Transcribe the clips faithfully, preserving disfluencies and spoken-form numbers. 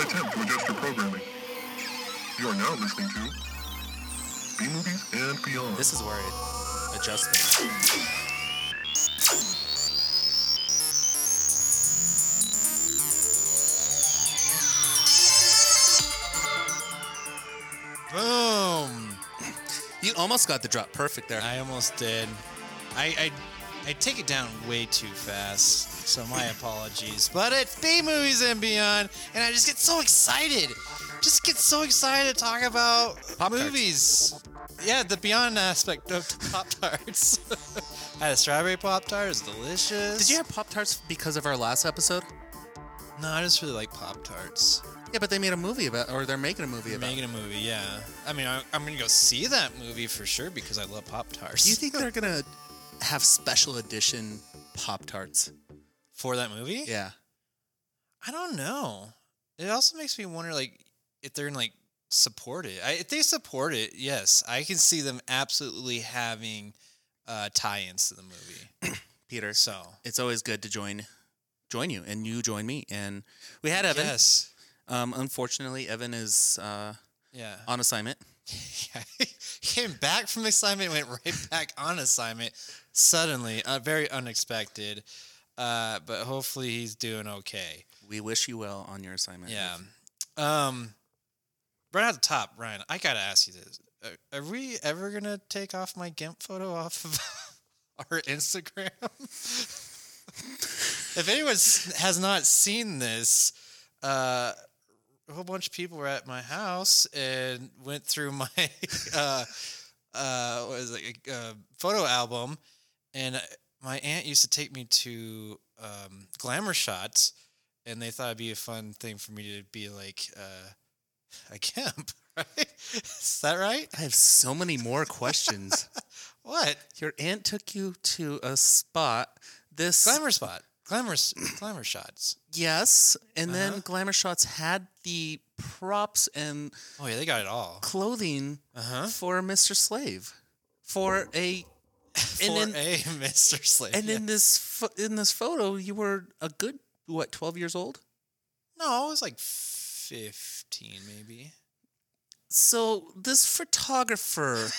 attempt to adjust your programming. You are now listening to B-Movies and Beyond. This is where it adjusts things. Boom! You almost got the drop perfect there. I almost did. I, I I take it down way too fast, so my apologies. But it's B-Movies and Beyond, and I just get so excited. Just get so excited to talk about Pop-Tarts. movies. Yeah, the Beyond aspect of Pop-Tarts. I had a strawberry Pop-Tart. It's delicious. Did you have Pop-Tarts because of our last episode? No, I just really like Pop-Tarts. Yeah, but they made a movie about, or they're making a movie They're about. making a movie, yeah. I mean, I, I'm gonna go see that movie for sure because I love Pop-Tarts. Do you think they're gonna have special edition Pop-Tarts? For that movie? Yeah. I don't know. It also makes me wonder, like, if they're gonna like support it. I, if they support it, yes, I can see them absolutely having uh, tie-ins to the movie. Peter, So it's always good to join join you, and you join me. And we had Evan. yes, Um, unfortunately, Evan is uh, yeah. on assignment. Yeah, he came back from assignment, went right back on assignment suddenly, uh, very unexpected. Uh, but hopefully he's doing okay. We wish you well on your assignment. Yeah. Um, right at the top, Ryan, I gotta ask you this: Are, are we ever gonna take off my GIMP photo off of our Instagram? If anyone has not seen this, uh, a whole bunch of people were at my house and went through my uh, uh, what is it, uh, photo album, and my aunt used to take me to um, glamour shots, and they thought it'd be a fun thing for me to be like uh, a GIMP, right? Is that right? I have so many more questions. What? Your aunt took you to a spot. This Glamour spot. Glamour, glamour shots. Yes, and Uh-huh. then Glamour Shots had the props and Oh yeah, they got it all. clothing Uh-huh. for Mister Slave, for a For and in, a Mister Slave. and in yeah. this pho- in this photo, you were a good what twelve years old. No, it was like fifteen maybe. So this photographer,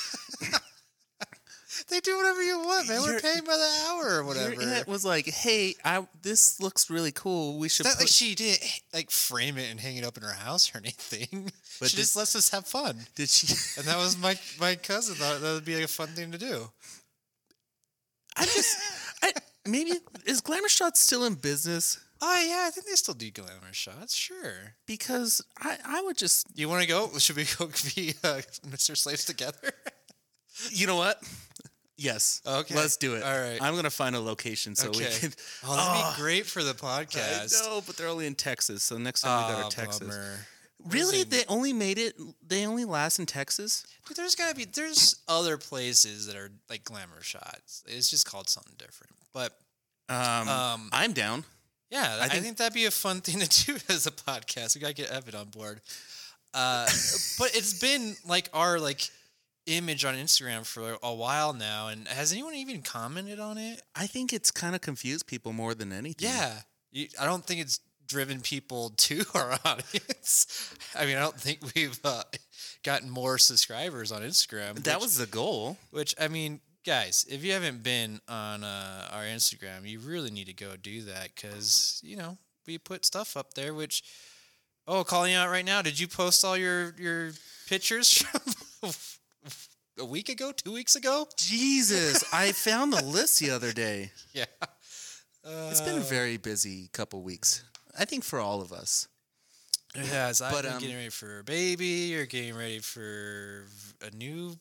They do whatever you want, man. We're Your- paying by the hour or whatever. your aunt was like, "Hey, I this looks really cool. We should." It's not put, like she didn't like frame it and hang it up in her house or anything. But she did- just lets us have fun. did she? And that was my my cousin thought that would be a fun thing to do. I just, I maybe is Glamour Shots still in business? Oh yeah, I think they still do glamour shots. Sure. Because I I would just, You want to go? Should we go be uh, Mister Slaves together? you know what? Yes. Okay. Let's do it. All right. I'm gonna find a location so we Okay. can. Oh, that'd Oh, be great for the I podcast. know, but they're only in Texas. So next time we go Oh, to Texas. bummer. Really? They- They only made it. They only last in Texas. Dude, there's gotta be there's other places that are like glamour shots. It's just called something different. But Um, Um, I'm down. yeah, I I think, think- that'd be a fun thing to do as a podcast. We gotta get Evan on board. Uh, but it's been like our like image on Instagram for a while now, and has anyone even commented on it? I think it's kind of confused people more than anything. Yeah, you, I don't think it's driven people to our audience. I mean, I don't think we've uh, gotten more subscribers on Instagram. that which- was the goal. Which, I mean, guys, if you haven't been on uh, our Instagram, you really need to go do that because, you know, we put stuff up there, which, oh, calling you out right now, did you post all your, your pictures from a week ago, two weeks ago? Jesus, I found the list the other day. Yeah. Uh, It's been a very busy couple weeks. I think for all of us. Yeah, so But, I'm um, getting ready for a baby. You're getting ready for a new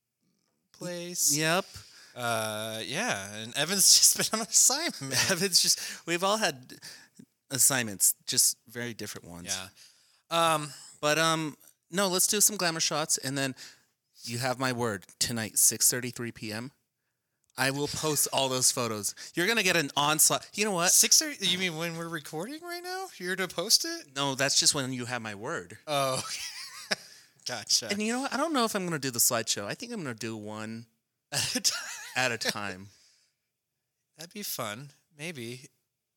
place. Yep. Uh, yeah, and Evan's just been on assignment. It's just we've all had assignments, just very different ones. Yeah. Um, But um, no, let's do some glamour shots, and then you have my word tonight, six thirty-three p.m. I will post all those photos. You're gonna get an onslaught. You know what? six thirty. You mean when we're recording right now? You're to post it? No, that's just when you have my word. Oh, gotcha. And you know what? I don't know if I'm gonna do the slideshow. I think I'm gonna do one at a time. That'd be fun. Maybe.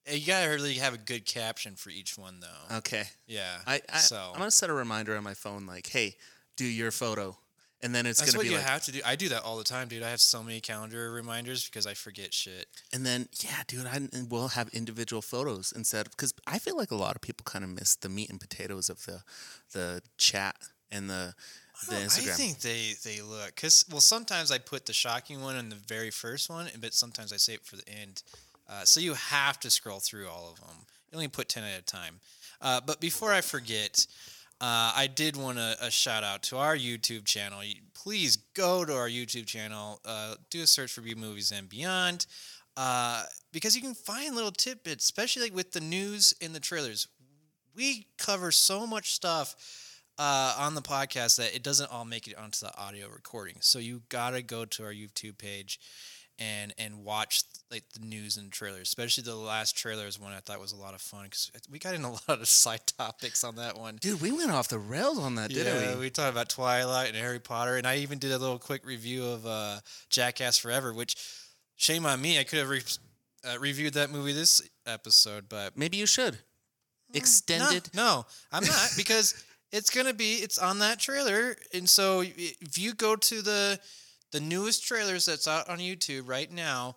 You gotta really have a good caption for each one, though. Okay. Yeah. I, I so I'm gonna set a reminder on my phone, like, hey, do your photo, and then it's that's gonna what be you like, have to do. I do that all the time, dude. I have so many calendar reminders because I forget shit. and then yeah, dude, I and we'll have individual photos instead of because I feel like a lot of people kind of miss the meat and potatoes of the the chat and the the Oh, Instagram. I think they, they look because well sometimes I put the shocking one in the very first one, but sometimes I save it for the end. Uh, so you have to scroll through all of them. You only put ten at a time. Uh, but before I forget, uh, I did want a, a shout out to our YouTube channel. You, please go to our YouTube channel, uh, do a search for B Movies and Beyond, uh, because you can find little tidbits, especially like with the news and the trailers. We cover so much stuff uh, on the podcast that it doesn't all make it onto the audio recording. So you gotta go to our YouTube page and and watch like the news and trailers, especially the last trailer is one I thought was a lot of fun because we got in a lot of side topics on that one. Dude, we went off the rails on that, didn't Yeah, we? we talked about Twilight and Harry Potter, and I even did a little quick review of uh, Jackass Forever, which shame on me, I could have re- uh, reviewed that movie this episode, but Maybe you should extended. no, no, I'm not because it's gonna be it's on that trailer, and so if you go to the the newest trailers that's out on YouTube right now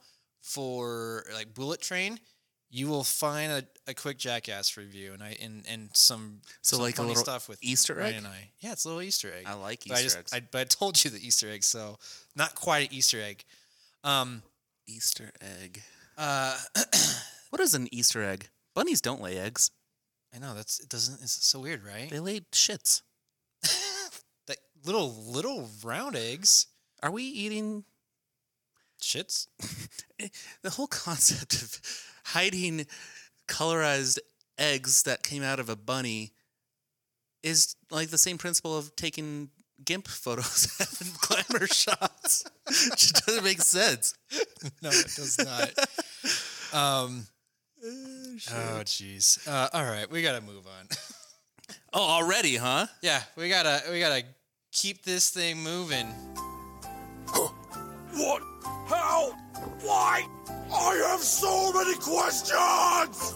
for like Bullet Train, you will find a, a quick Jackass review, and I and, and some So some like a funny little stuff with Easter Ryan egg? and I. Yeah, it's a little Easter egg. I like But I Easter just, eggs. I, but I told you the Easter egg, so not quite an Easter egg. Um, Easter egg. uh, What is an Easter egg? Bunnies don't lay eggs. I know that's it doesn't. It's so weird, right? They lay shits. That little little round eggs, Are we eating shits. the whole concept of hiding colorized eggs that came out of a bunny is like the same principle of taking GIMP photos and glamour shots. It just doesn't make sense. No, it does not. Um. Oh, jeez. Uh, all right, we gotta move on. Oh, already, huh? Yeah, we gotta we gotta keep this thing moving. What? How? Why? I have so many questions!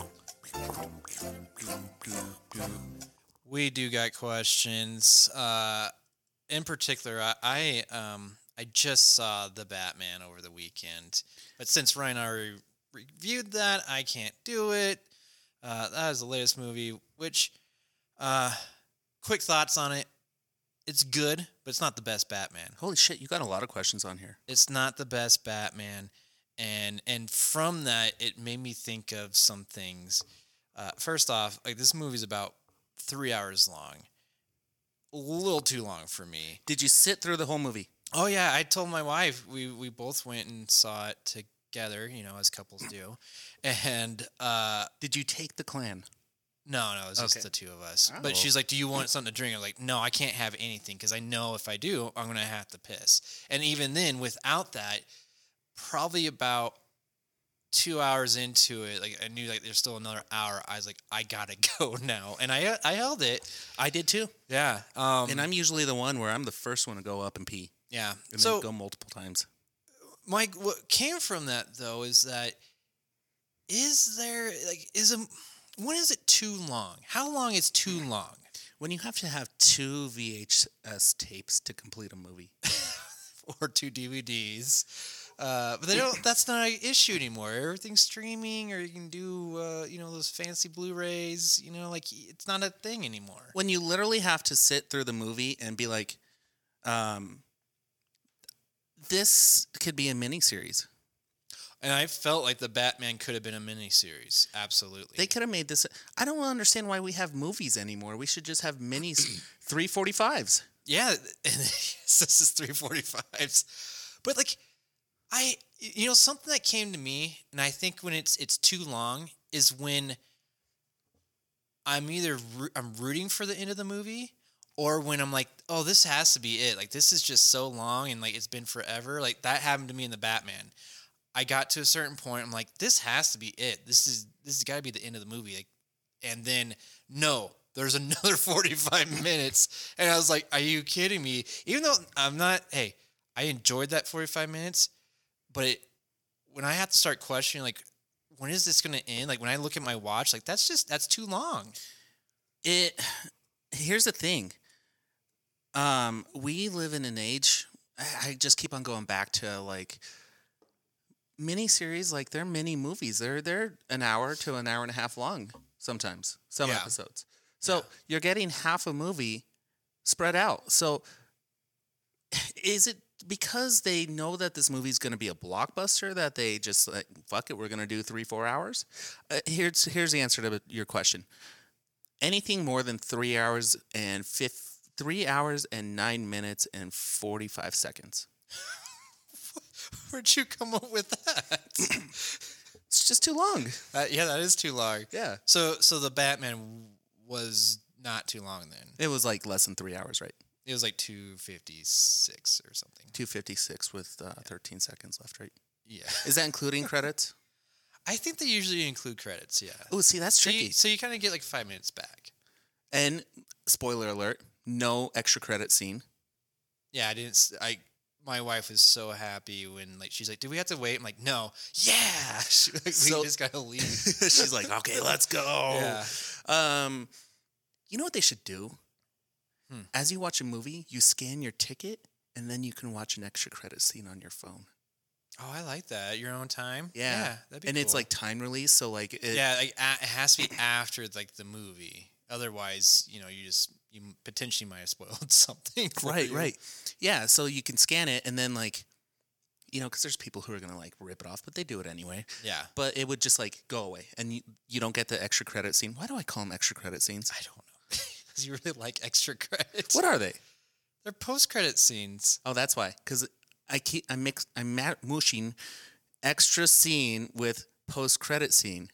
We do got questions. Uh, in particular, I, I um I just saw the Batman over the weekend, but since Ryan already reviewed that, I can't do it. Uh, that is the latest movie. Which, uh, quick thoughts on it. It's good, but it's not the best Batman. Holy shit, you got a lot of questions on here. It's not the best Batman, and and from that, it made me think of some things. Uh, first off, like this movie's about three hours long, a little too long for me. Did you sit through the whole movie? Oh yeah, I told my wife we we both went and saw it together, you know, as couples do, and uh, Did you take the clan? no, no, it was just Okay. the two of us. Oh. But she's like, "Do you want something to drink?" I'm like, "No, I can't have anything because I know if I do, I'm gonna have to piss." And even then, without that, probably about two hours into it, like I knew like there's still another hour. I was like, "I gotta go now," and I I held it. I did too. Yeah, um, And I'm usually the one where I'm the first one to go up and pee. yeah. And So then go multiple times. Mike, what came from that though is that is there like is a when is it too long? How long is too long? When you have to have two V H S tapes to complete a movie. Or two D V Ds? Uh, but they don't. That's not an issue anymore. Everything's streaming, or you can do uh, you know those fancy Blu-rays. You know, like it's not a thing anymore. When you literally have to sit through the movie and be like, um, this could be a miniseries. And I felt like the Batman could have been a miniseries. Absolutely. They could have made this. I don't understand why we have movies anymore. We should just have minis, three forty-fives. Yeah, and this is three forty-fives. But like I you know something that came to me, and I think when it's it's too long is when I'm either roo- I'm rooting for the end of the movie, or when I'm like, "Oh, this has to be it. Like this is just so long and like it's been forever." Like that happened to me in the Batman. I got to a certain point, I'm like, "This has to be it. This is this has got to be the end of the movie." Like and then no, there's another forty-five minutes. And I was like, are you kidding me? Even though I'm not, hey, I enjoyed that forty-five minutes, but it, when I have to start questioning, like, when is this going to end? Like when I look at my watch, like that's just that's too long. It. Here's the thing. Um, we live in an age. I, I just keep on going back to like miniseries. Like they're mini movies. They're they're an hour to an hour and a half long. Sometimes some Yeah. episodes. So Yeah. you're getting half a movie spread out. So is it because they know that this movie's going to be a blockbuster that they just like fuck it, we're going to do three four hours? Uh, here's here's the answer to your question. Anything more than three hours and fifth, three hours and nine minutes and forty five seconds. Where'd you come up with that? It's just too long. Uh, yeah, that is too long. Yeah, So so the Batman was not too long then. it was like less than three hours, right? It was like two fifty-six or something. Two fifty six with uh, thirteen seconds left, right? Yeah. Is that including credits? I think they usually include credits, yeah. Oh, see, that's So tricky. you, so you kind of get like five minutes back. And spoiler alert: no extra credit scene. Yeah, I didn't. s- I my wife was so happy when like she's like, "Do we have to wait?" I'm like, "No, yeah." She, like, we So- just gotta leave. She's like, "Okay, let's go." Yeah. Um, you know what they should do? Hmm. As you watch a movie, you scan your ticket, and then you can watch an extra credit scene on your phone. Oh, I like that. At your own time. Yeah, that'd be and it's cool. like time release, so like it, yeah, like a, it has to be after like the movie. Otherwise, you know, you just you potentially might have spoiled something. for right, you. right, yeah. So you can scan it, and then like, you know, because there's people who are gonna like rip it off, but they do it anyway. Yeah, But it would just like go away, and you, you don't get the extra credit scene. Why do I call them extra credit scenes? I don't know because you really like extra credits. What are they? They're post credit scenes. Oh, that's why. Because I keep I mix I'm ma- mushing extra scene with post credit scene.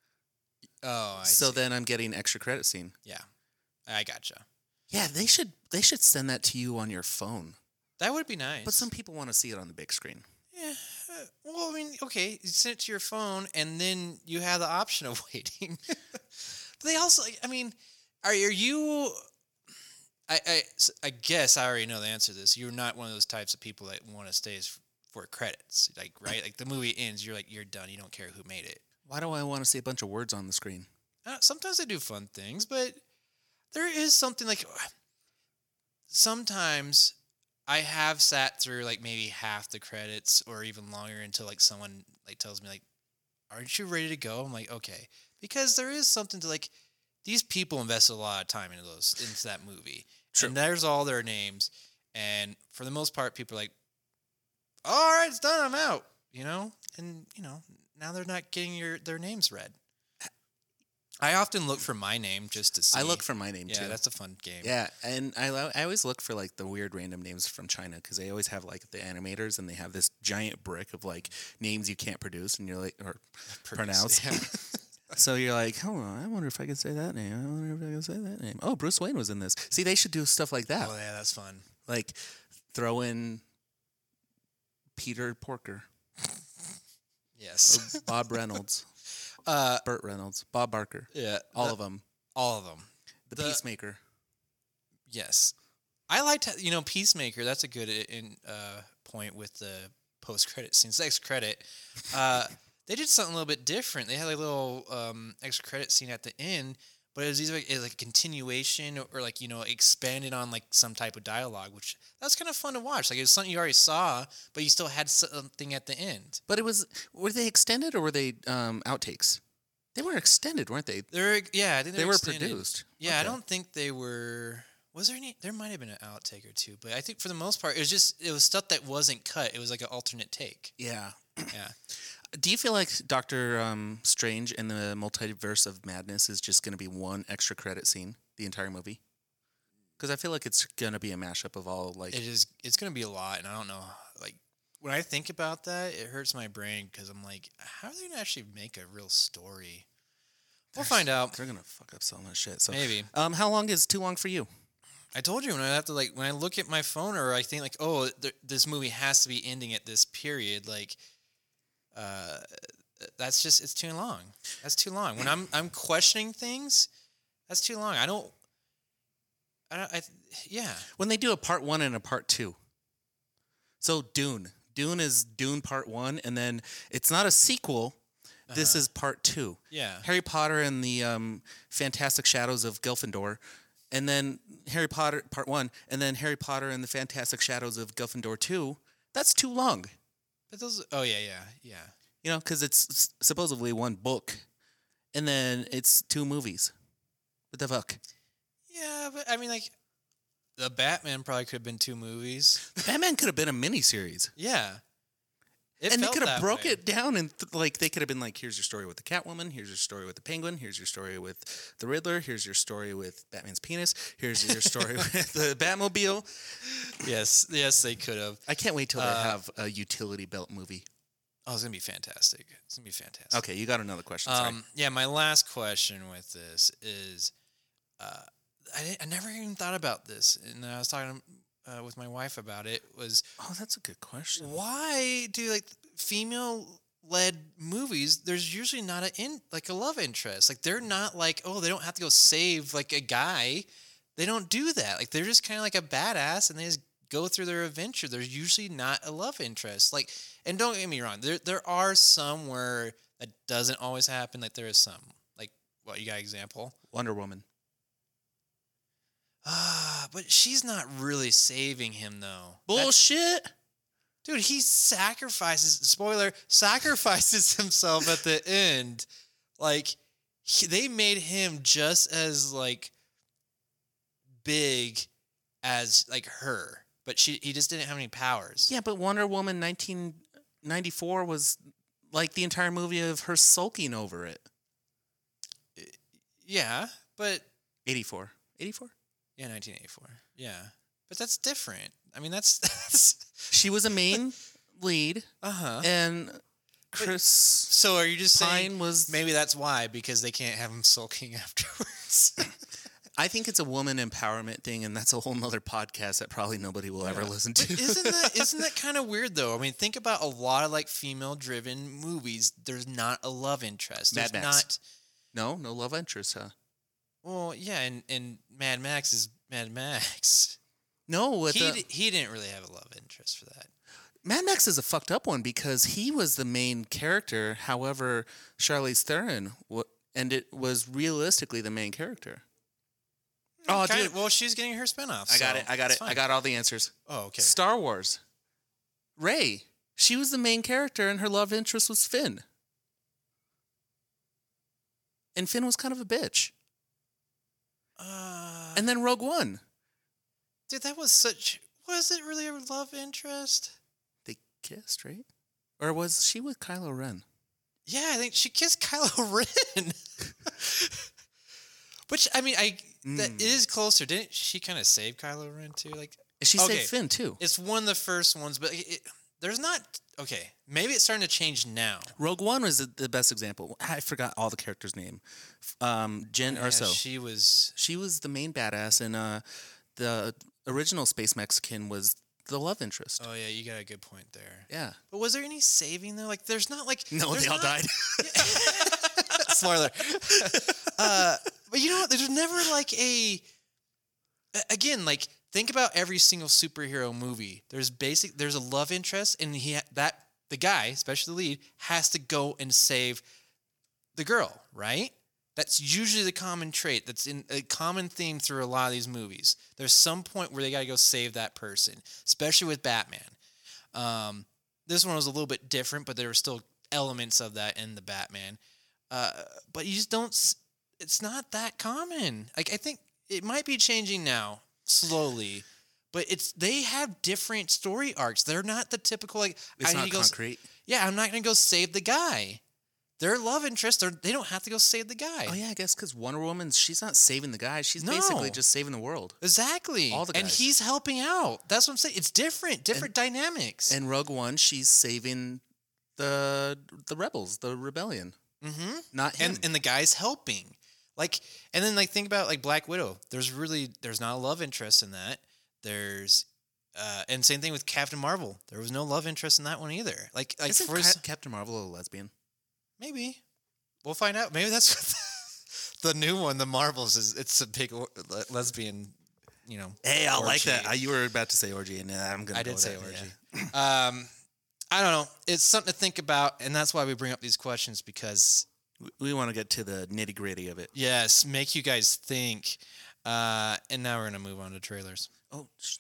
Oh, I so see. then I'm getting extra credit scene. Yeah, I gotcha. Yeah, they should they should send that to you on your phone. That would be nice. But some people want to see it on the big screen. Yeah. uh, Well, I mean, okay, you send it to your phone, and then you have the option of waiting. But they also, I mean, are, are you? I, I s- I guess I already know the answer to this. You're not one of those types of people that want to stay as- for credits, like right? Like the movie ends, you're like you're done. You don't care who made it. Why do I want to see a bunch of words on the screen? Uh, sometimes they do fun things, but there is something like sometimes I have sat through like maybe half the credits or even longer until like someone like tells me like, "Aren't you ready to go?" I'm like, "Okay," because there is something to like these people invested a lot of time into those into that movie, True. and there's all their names, and for the most part, people are like, "All right, it's done. I'm out," you know, and you know now they're not getting your their names read. I often look for my name just to see. I look for my name Yeah, too. that's a fun game. Yeah, and I lo- I always look for like the weird random names from China because they always have like the animators and they have this giant brick of like names you can't produce and you're like or pronounce. Yeah. So you're like, hold on, I wonder if I can say that name. I wonder if I can say that name. Oh, Bruce Wayne was in this. See, they should do stuff like that. Oh yeah, that's fun. Like throw in Peter Porker, Yes. Bob Reynolds, uh, Burt Reynolds, Bob Barker, yeah. all the- of them. all of them. The, The- Peacemaker. Yes. I liked how- you know Peacemaker. That's a good i- in uh, point with the post credit scenes. Next credit, uh, they did something a little bit different. They had like a little um, extra credit scene at the end, but it was either like, it was like a continuation or, or like you know expanded on like some type of dialogue, which that's kind of fun to watch. Like it was something you already saw, but you still had something at the end. But it was were they extended or were they um, outtakes? They were extended, weren't they? They're yeah, I think They they're were extended. produced. Yeah, I Okay. don't think they were. Was there any? There might have been an outtake or two, but I think for the most part, it was just it was stuff that wasn't cut. It was like an alternate take. Yeah. Yeah. Do you feel like Doctor um, Strange and the Multiverse of Madness is just going to be one extra credit scene the entire movie? Because I feel like it's going to be a mashup of all like. It is. It's gonna be a lot, and I don't know. Like when I think about that, it hurts my brain because I'm like, how are they gonna actually make a real story? We'll find out. They're gonna fuck up so much shit. So Maybe. Um, how long is too long for you? I told you when I have to like when I look at my phone or I think like, oh, th- this movie has to be ending at this period. Like, uh, that's just it's too long. That's too long. When I'm I'm questioning things, that's too long. I don't. I don't. I yeah. When they do a part one and a part two. So Dune, Dune is Dune Part One, and then it's not a sequel. This Uh-huh. is part two. Yeah. Harry Potter and the um, Fantastic Shadows of Gryffindor, and then Harry Potter part one, and then Harry Potter and the Fantastic Shadows of Gryffindor two. That's too long, But those. Oh yeah, yeah, yeah. you know, because it's s- supposedly one book, and then it's two movies. What the fuck? Yeah, but I mean, like, the Batman probably could have been two movies. Batman could have been a miniseries. Yeah. It and they felt could have that broke way. it down and th- like they could have been like, here's your story with the Catwoman, here's your story with the Penguin, here's your story with the Riddler, here's your story with Batman's penis, here's your story with the Batmobile. Yes, yes, they could have. I can't wait till they Uh, have a utility belt movie. Oh, it's gonna be fantastic. It's gonna be fantastic. Okay, you got another question. Sorry. Um, yeah, my last question with this is, uh, I didn't, I never even thought about this, and I was talking uh, with my wife about it. Was oh, that's a good question. why do like female led movies? There's usually not a in like a love interest. Like they're not like, oh, they don't have to go save like a guy. They don't do that. Like they're just kind of like a badass, and they just go through their adventure. There's usually not a love interest. Like, and don't get me wrong, there there are some where that doesn't always happen. Like there is some. Like what you got an example? Wonder Woman. Ah, but she's not really saving him though. That- Bullshit. dude, he sacrifices. Spoiler: sacrifices himself at the end. Like he, they made him just as like big as like her, but she he just didn't have any powers. Yeah, but Wonder Woman nineteen ninety-four was like the entire movie of her sulking over it. Yeah, but eighty-four. eighty-four? yeah, nineteen eighty-four. Yeah, but that's different. I mean, that's that's She was a main lead, uh huh. and Chris So are you just saying Pine was. maybe that's why, because they can't have him sulking afterwards? I think it's a woman empowerment thing, and that's a whole nother podcast that probably nobody will ever listen to. But isn't that isn't that kind of weird though? I mean, think about a lot of like female driven movies. There's not a love interest. Mad There's Max. not. no, no love interest, huh? Well, yeah, and, and Mad Max is Mad Max. No, with He the, d- he didn't really have a love interest for that. Mad Max is a fucked up one because he was the main character. However, Charlize Theron, wa- and it was realistically the main character. Oh, Kinda- dude, well, she's getting her spinoff. I got so it. I got it's it. I fine. got all the answers. Oh, okay. Star Wars. Rey. She was the main character, and her love interest was Finn. And Finn was kind of a bitch. Uh, And then Rogue One. dude, that was such. Was it really a love interest? They kissed, right? Or was she with Kylo Ren? Yeah, I think she kissed Kylo Ren. Which I mean, I that Mm. is closer. Didn't she kind of save Kylo Ren too? Like And she Okay. saved Finn, too. it's one of the first ones, but it, it- there's not. Okay, maybe it's starting to change now. Rogue One was the, the best example. I forgot all the characters' name. Um, Jen Yeah, Erso. she was. She was the main badass, and uh, the original Space Mexican was the love interest. Oh yeah, you got a good point there. Yeah. But was there any saving though? Like, there's not like No, there's they all not- died. Spoiler. uh, but you know what? There's never like a. a- Again, like think about every single superhero movie. There's basic. There's a love interest, and he ha- that the guy, especially the lead, has to go and save the girl. Right. That's usually the common trait. That's in a common theme through a lot of these movies. There's some point where they got to go save that person, especially with Batman. Um, this one was a little bit different, but there were still elements of that in the Batman. Uh, but you just don't. s- It's not that common. Like I think it might be changing now, slowly. But it's they have different story arcs. They're not the typical like. It's I not need to go, s- concrete. Yeah, I'm not gonna go save the guy. Their love interest, they're, they don't have to go save the guy. Oh, yeah, I guess because Wonder Woman, she's not saving the guy. She's basically No. just saving the world. Exactly. All the and guys. he's helping out. That's what I'm saying. It's different, different dynamics. And Rogue One, she's saving the the rebels, the rebellion, mm-hmm. not him. and and the guy's helping. Like, and then like think about like Black Widow. There's really there's not a love interest in that. There's uh, and same thing with Captain Marvel. There was no love interest in that one either. Like like Isn't for Ca- s- Captain Marvel a lesbian? maybe we'll find out. Maybe that's the new one. The Marvels is it's a big or- le- lesbian. You know. Hey, I like orgy. that. Uh, you were about to say orgy, and uh, I'm gonna. I go did with say that, orgy. yeah. Um, I don't know. It's something to think about, and that's why we bring up these questions because We- We want to get to the nitty gritty of it. yes, make you guys think. Uh, and now we're gonna move on to trailers. Oh, sh-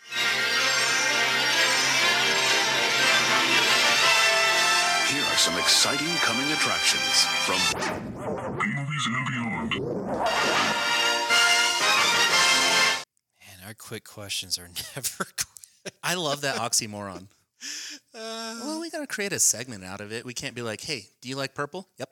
Here are some exciting coming attractions from B-movies and beyond. Man, our quick questions are never quick. I love that oxymoron. Well, we got to create a segment out of it. We can't be like, hey, do you like purple? Yep.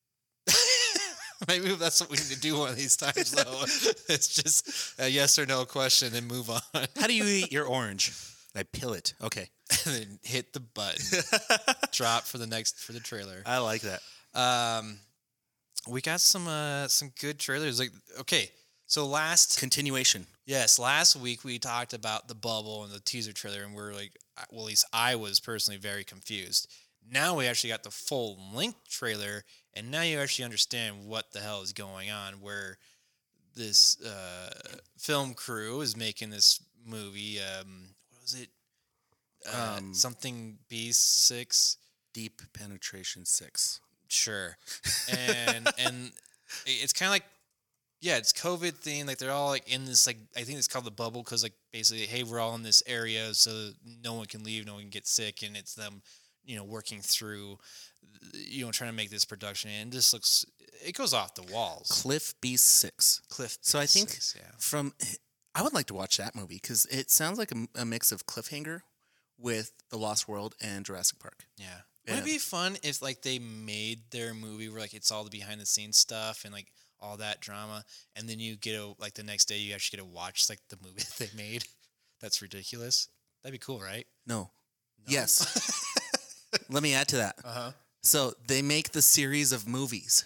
Maybe that's what we need to do one of these times, though. It's just a yes or no question and move on. How do you eat your orange? I peel it. Okay. And then hit the button. Drop for the next for the trailer. I like that. Um, we got some uh some good trailers. Like, okay, so last Continuation. yes, last week we talked about the bubble and the teaser trailer, and we're like, well, at least I was personally very confused. Now we actually got the full length trailer, and now you actually understand what the hell is going on. Where this uh, film crew is making this movie. Um, what was it? Uh, Um, something B six. Deep Penetration six. Sure. And and it's kind of like, yeah, it's COVID themed. Like they're all like in this, like, I think it's called the bubble because like basically, hey, we're all in this area so no one can leave, no one can get sick, and it's them, you know, working through, you know, trying to make this production. And this looks, it goes off the walls. Cliff B six. Cliff. So I think six, yeah. from, I would like to watch that movie because it sounds like a, a mix of Cliffhanger with The Lost World and Jurassic Park. Yeah. Yeah. Would it be fun if like they made their movie where like it's all the behind the scenes stuff and like all that drama, and then you get a like the next day you actually get to watch like the movie that they made? That's ridiculous. That'd be cool, right? No. Yes. Let me add to that. Uh huh. So they make the series of movies.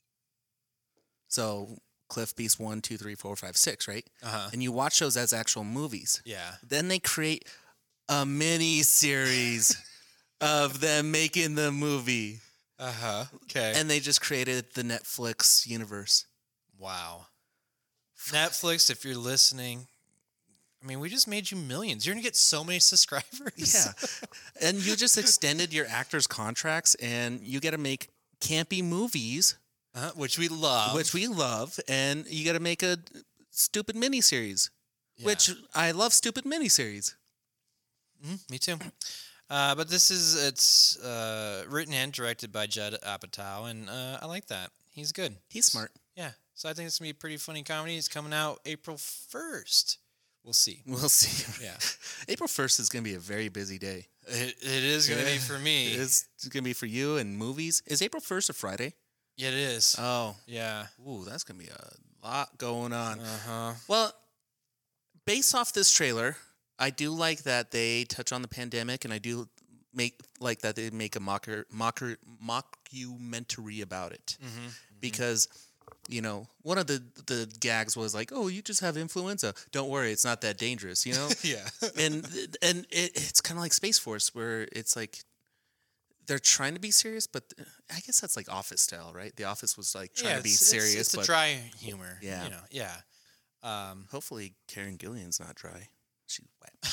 So Cliff Beast one, two, three, four, five, six, right? Uh huh. And you watch those as actual movies. Yeah. Then they create a mini series of them making the movie. Uh huh. Okay. And they just created the Netflix universe. wow. Netflix, if you're listening, I mean, we just made you millions. You're gonna get so many subscribers. Yeah. And you just extended your actors' contracts and you get to make campy movies, uh, which we love. which we love, and you got to make a stupid miniseries, Yeah. which I love stupid miniseries. Mhm, me too. Uh, but this is it's uh, written and directed by Judd Apatow, and uh, I like that. He's good. He's smart. Yeah. So I think it's gonna be a pretty funny comedy. It's coming out April first. We'll see. We'll see. Yeah. April first is going to be a very busy day. It, it is gonna be Yeah. for me. It's going to be for you and movies. Is April first a Friday? Yeah, it is. Oh. yeah. Ooh, that's going to be a lot going on. Uh huh. Well, based off this trailer, I do like that they touch on the pandemic, and I do make like that they make a mocker, mocker, mockumentary about it Mm-hmm. because, you know, one of the the gags was like, "Oh, you just have influenza. Don't worry, it's not that dangerous," you know. Yeah. and and it, it's kind of like Space Force, where it's like they're trying to be serious, but I guess that's like Office style, right? The Office was like trying yeah, to be it's, it's- serious, It's, but a dry humor. Yeah. You know. Yeah. Um, hopefully Karen Gillian's not dry. She's wet.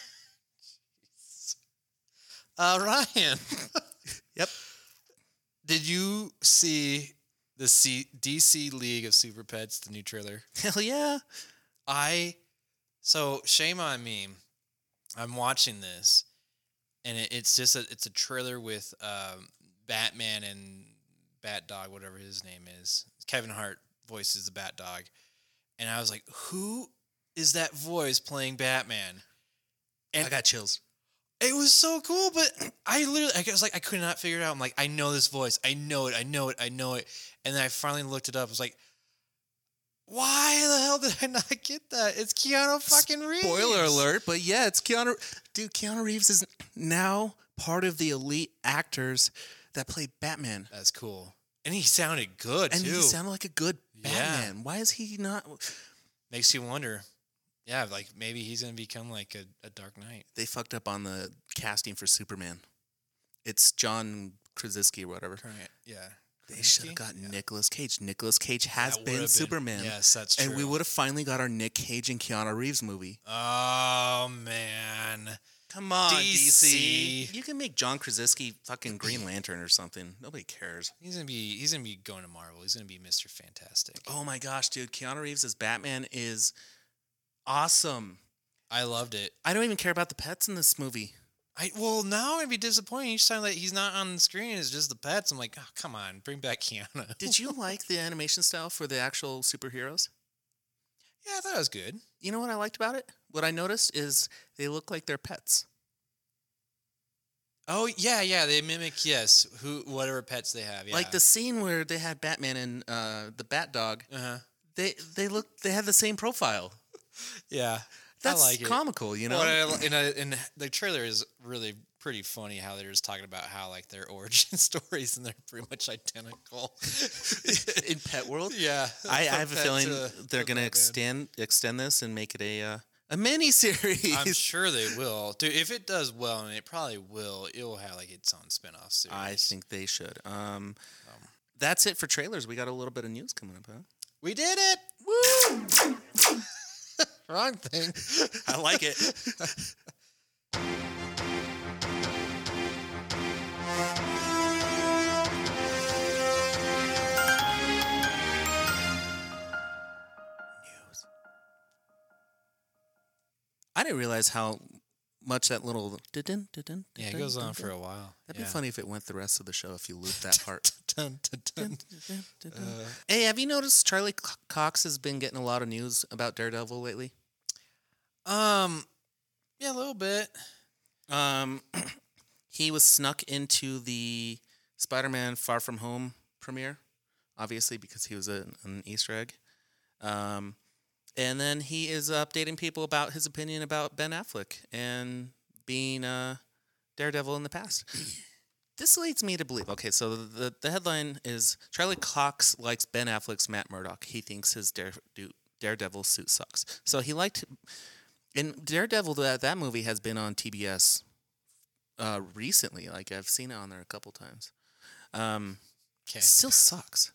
uh, Ryan. Yep. Did you see the C- D C League of Super Pets, the new trailer? Hell yeah. I so shame on me. I'm watching this, and it, it's just a it's a trailer with um, Batman and Bat Dog, whatever his name is. Kevin Hart voices the Bat Dog, and I was like, who is that voice playing Batman? And I got chills. it was so cool, but I literally, I was like, I could not figure it out. I'm like, I know this voice. I know it. I know it. I know it. And then I finally looked it up. I was like, why the hell did I not get that? It's Keanu fucking Reeves. Spoiler alert, but yeah, it's Keanu. Dude, Keanu Reeves is now part of the elite actors that play Batman. That's cool. And he sounded good, And too. he sounded like a good Yeah. Batman. Why is he not? Makes you wonder. Yeah, like maybe he's going to become like a, a Dark Knight. They fucked up on the casting for Superman. It's John Krasinski or whatever. Right. Yeah. They should have gotten Yeah. Nicolas Cage. Nicolas Cage has That been would've Superman. Yes, that's true. And we would have finally got our Nick Cage and Keanu Reeves movie. Oh, man. Come on, D C. D C. You can make John Krasinski fucking Green Lantern or something. Nobody cares. He's gonna be he's gonna be going to Marvel. He's gonna be Mister Fantastic. Oh my gosh, dude. Keanu Reeves as Batman is awesome. I loved it. I don't even care about the pets in this movie. I well now I'd be disappointed each time that he's not on the screen. It's just the pets. I'm like, oh come on, bring back Keanu. Did you like the animation style for the actual superheroes? Yeah, I thought it was good. You know what I liked about it? What I noticed is they look like they're pets. Oh yeah, yeah. They mimic yes, who whatever pets they have. Yeah. Like the scene where they had Batman and uh, the Bat Dog. Uh-huh. They they look they had the same profile. Yeah, That's I like it. comical, you know. Well, I- in, a, in the trailer is really pretty funny how they're just talking about how like their origin stories and they're pretty much identical. In Pet World. Yeah, I, I from have a Pet feeling to- they're to going to Batman. extend extend this and make it a uh, a mini series. I'm sure they will, dude. If it does well, and it probably will, it will have like its own spinoff series. I think they should. Um, that's it for trailers. We got a little bit of news coming up, huh? we did it. Woo! Wrong thing. I like it. News. I didn't realize how much that little dun, dun, dun, Yeah, it dun, goes dun, on dun. for a while. That'd yeah. be funny if it went the rest of the show if you looped that part. Dun, dun, dun. Uh, Hey, have you noticed Charlie Co- Cox has been getting a lot of news about Daredevil lately? Um, yeah, a little bit. Um, he was snuck into the Spider-Man Far From Home premiere, obviously because he was a, an Easter egg. Um, and then he is updating people about his opinion about Ben Affleck and being uh, Daredevil in the past. This leads me to believe. Okay, so the the headline is Charlie Cox likes Ben Affleck's Matt Murdock. He thinks his Dare, do, Daredevil suit sucks. So he liked. And Daredevil, that that movie has been on T B S uh, recently. Like I've seen it on there a couple times. Um, Okay. Still sucks.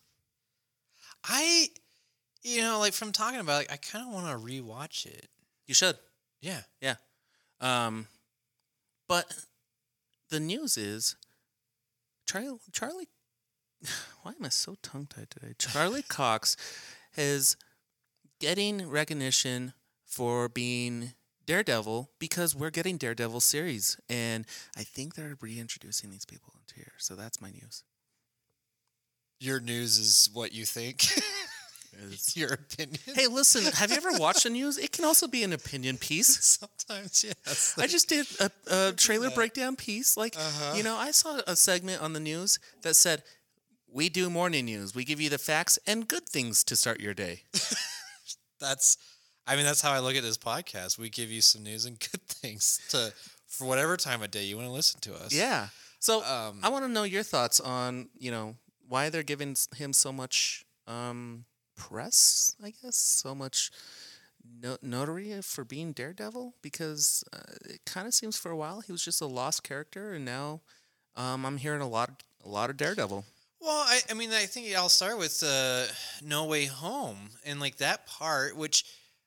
I, you know, like from talking about it, I kind of want to rewatch it. You should. Yeah. Yeah. Um, but the news is Charlie. Charlie. Why am I so tongue tied today? Charlie Cox is getting recognition for being Daredevil because we're getting Daredevil series, and I think they're reintroducing these people into here. So that's my news. Your news is what you think. Is- Your opinion. Hey, listen, have you ever watched the news? It can also be an opinion piece. Sometimes, yes. I just did a, a trailer breakdown piece. Like, Uh-huh. you know, I saw a segment on the news that said, we do morning news. We give you the facts and good things to start your day. That's, I mean, that's how I look at this podcast. We give you some news and good things to, for whatever time of day you want to listen to us. Yeah. So Um, I want to know your thoughts on, you know, why they're giving s- him so much um, press, I guess, so much no- notary for being Daredevil, because uh, it kind of seems for a while he was just a lost character, and now um, I'm hearing a lot, a lot of Daredevil. Well, I, I mean, I think I'll start with uh, No Way Home and like that part, which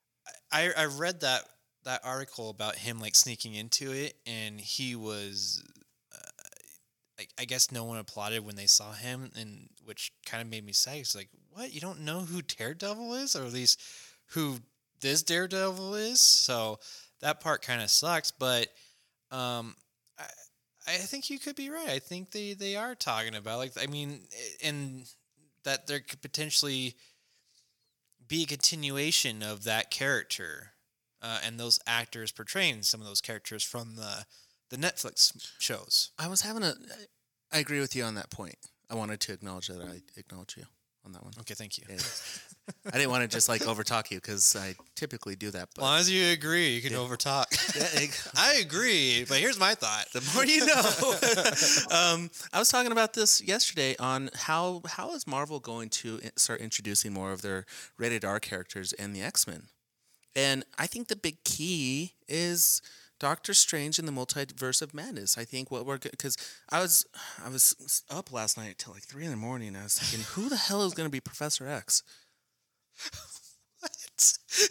I I read that that article about him like sneaking into it, and he was, uh, I, I guess no one applauded when they saw him, and which kind of made me sad. It's like, what? You don't know who Daredevil is, or at least who this Daredevil is? So that part kind of sucks, but um, I. I think you could be right. I think they, they are talking about like I mean, and that there could potentially be a continuation of that character uh, and those actors portraying some of those characters from the the Netflix shows. I was having a, I agree with you on that point. I wanted to acknowledge that I acknowledge you on that one. Okay, thank you. Yeah. I didn't want to just like overtalk you because I typically do that. As But long as you agree, you can Yeah. overtalk. Yeah, ex- I agree, but here's my thought. the more you know. um, I was talking about this yesterday on how how is Marvel going to i- start introducing more of their rated R characters in the X-Men, and I think the big key is Doctor Strange in the Multiverse of Madness. I think what we're because I was I was up last night till like three in the morning. And I was thinking, who the hell is going to be Professor X? What?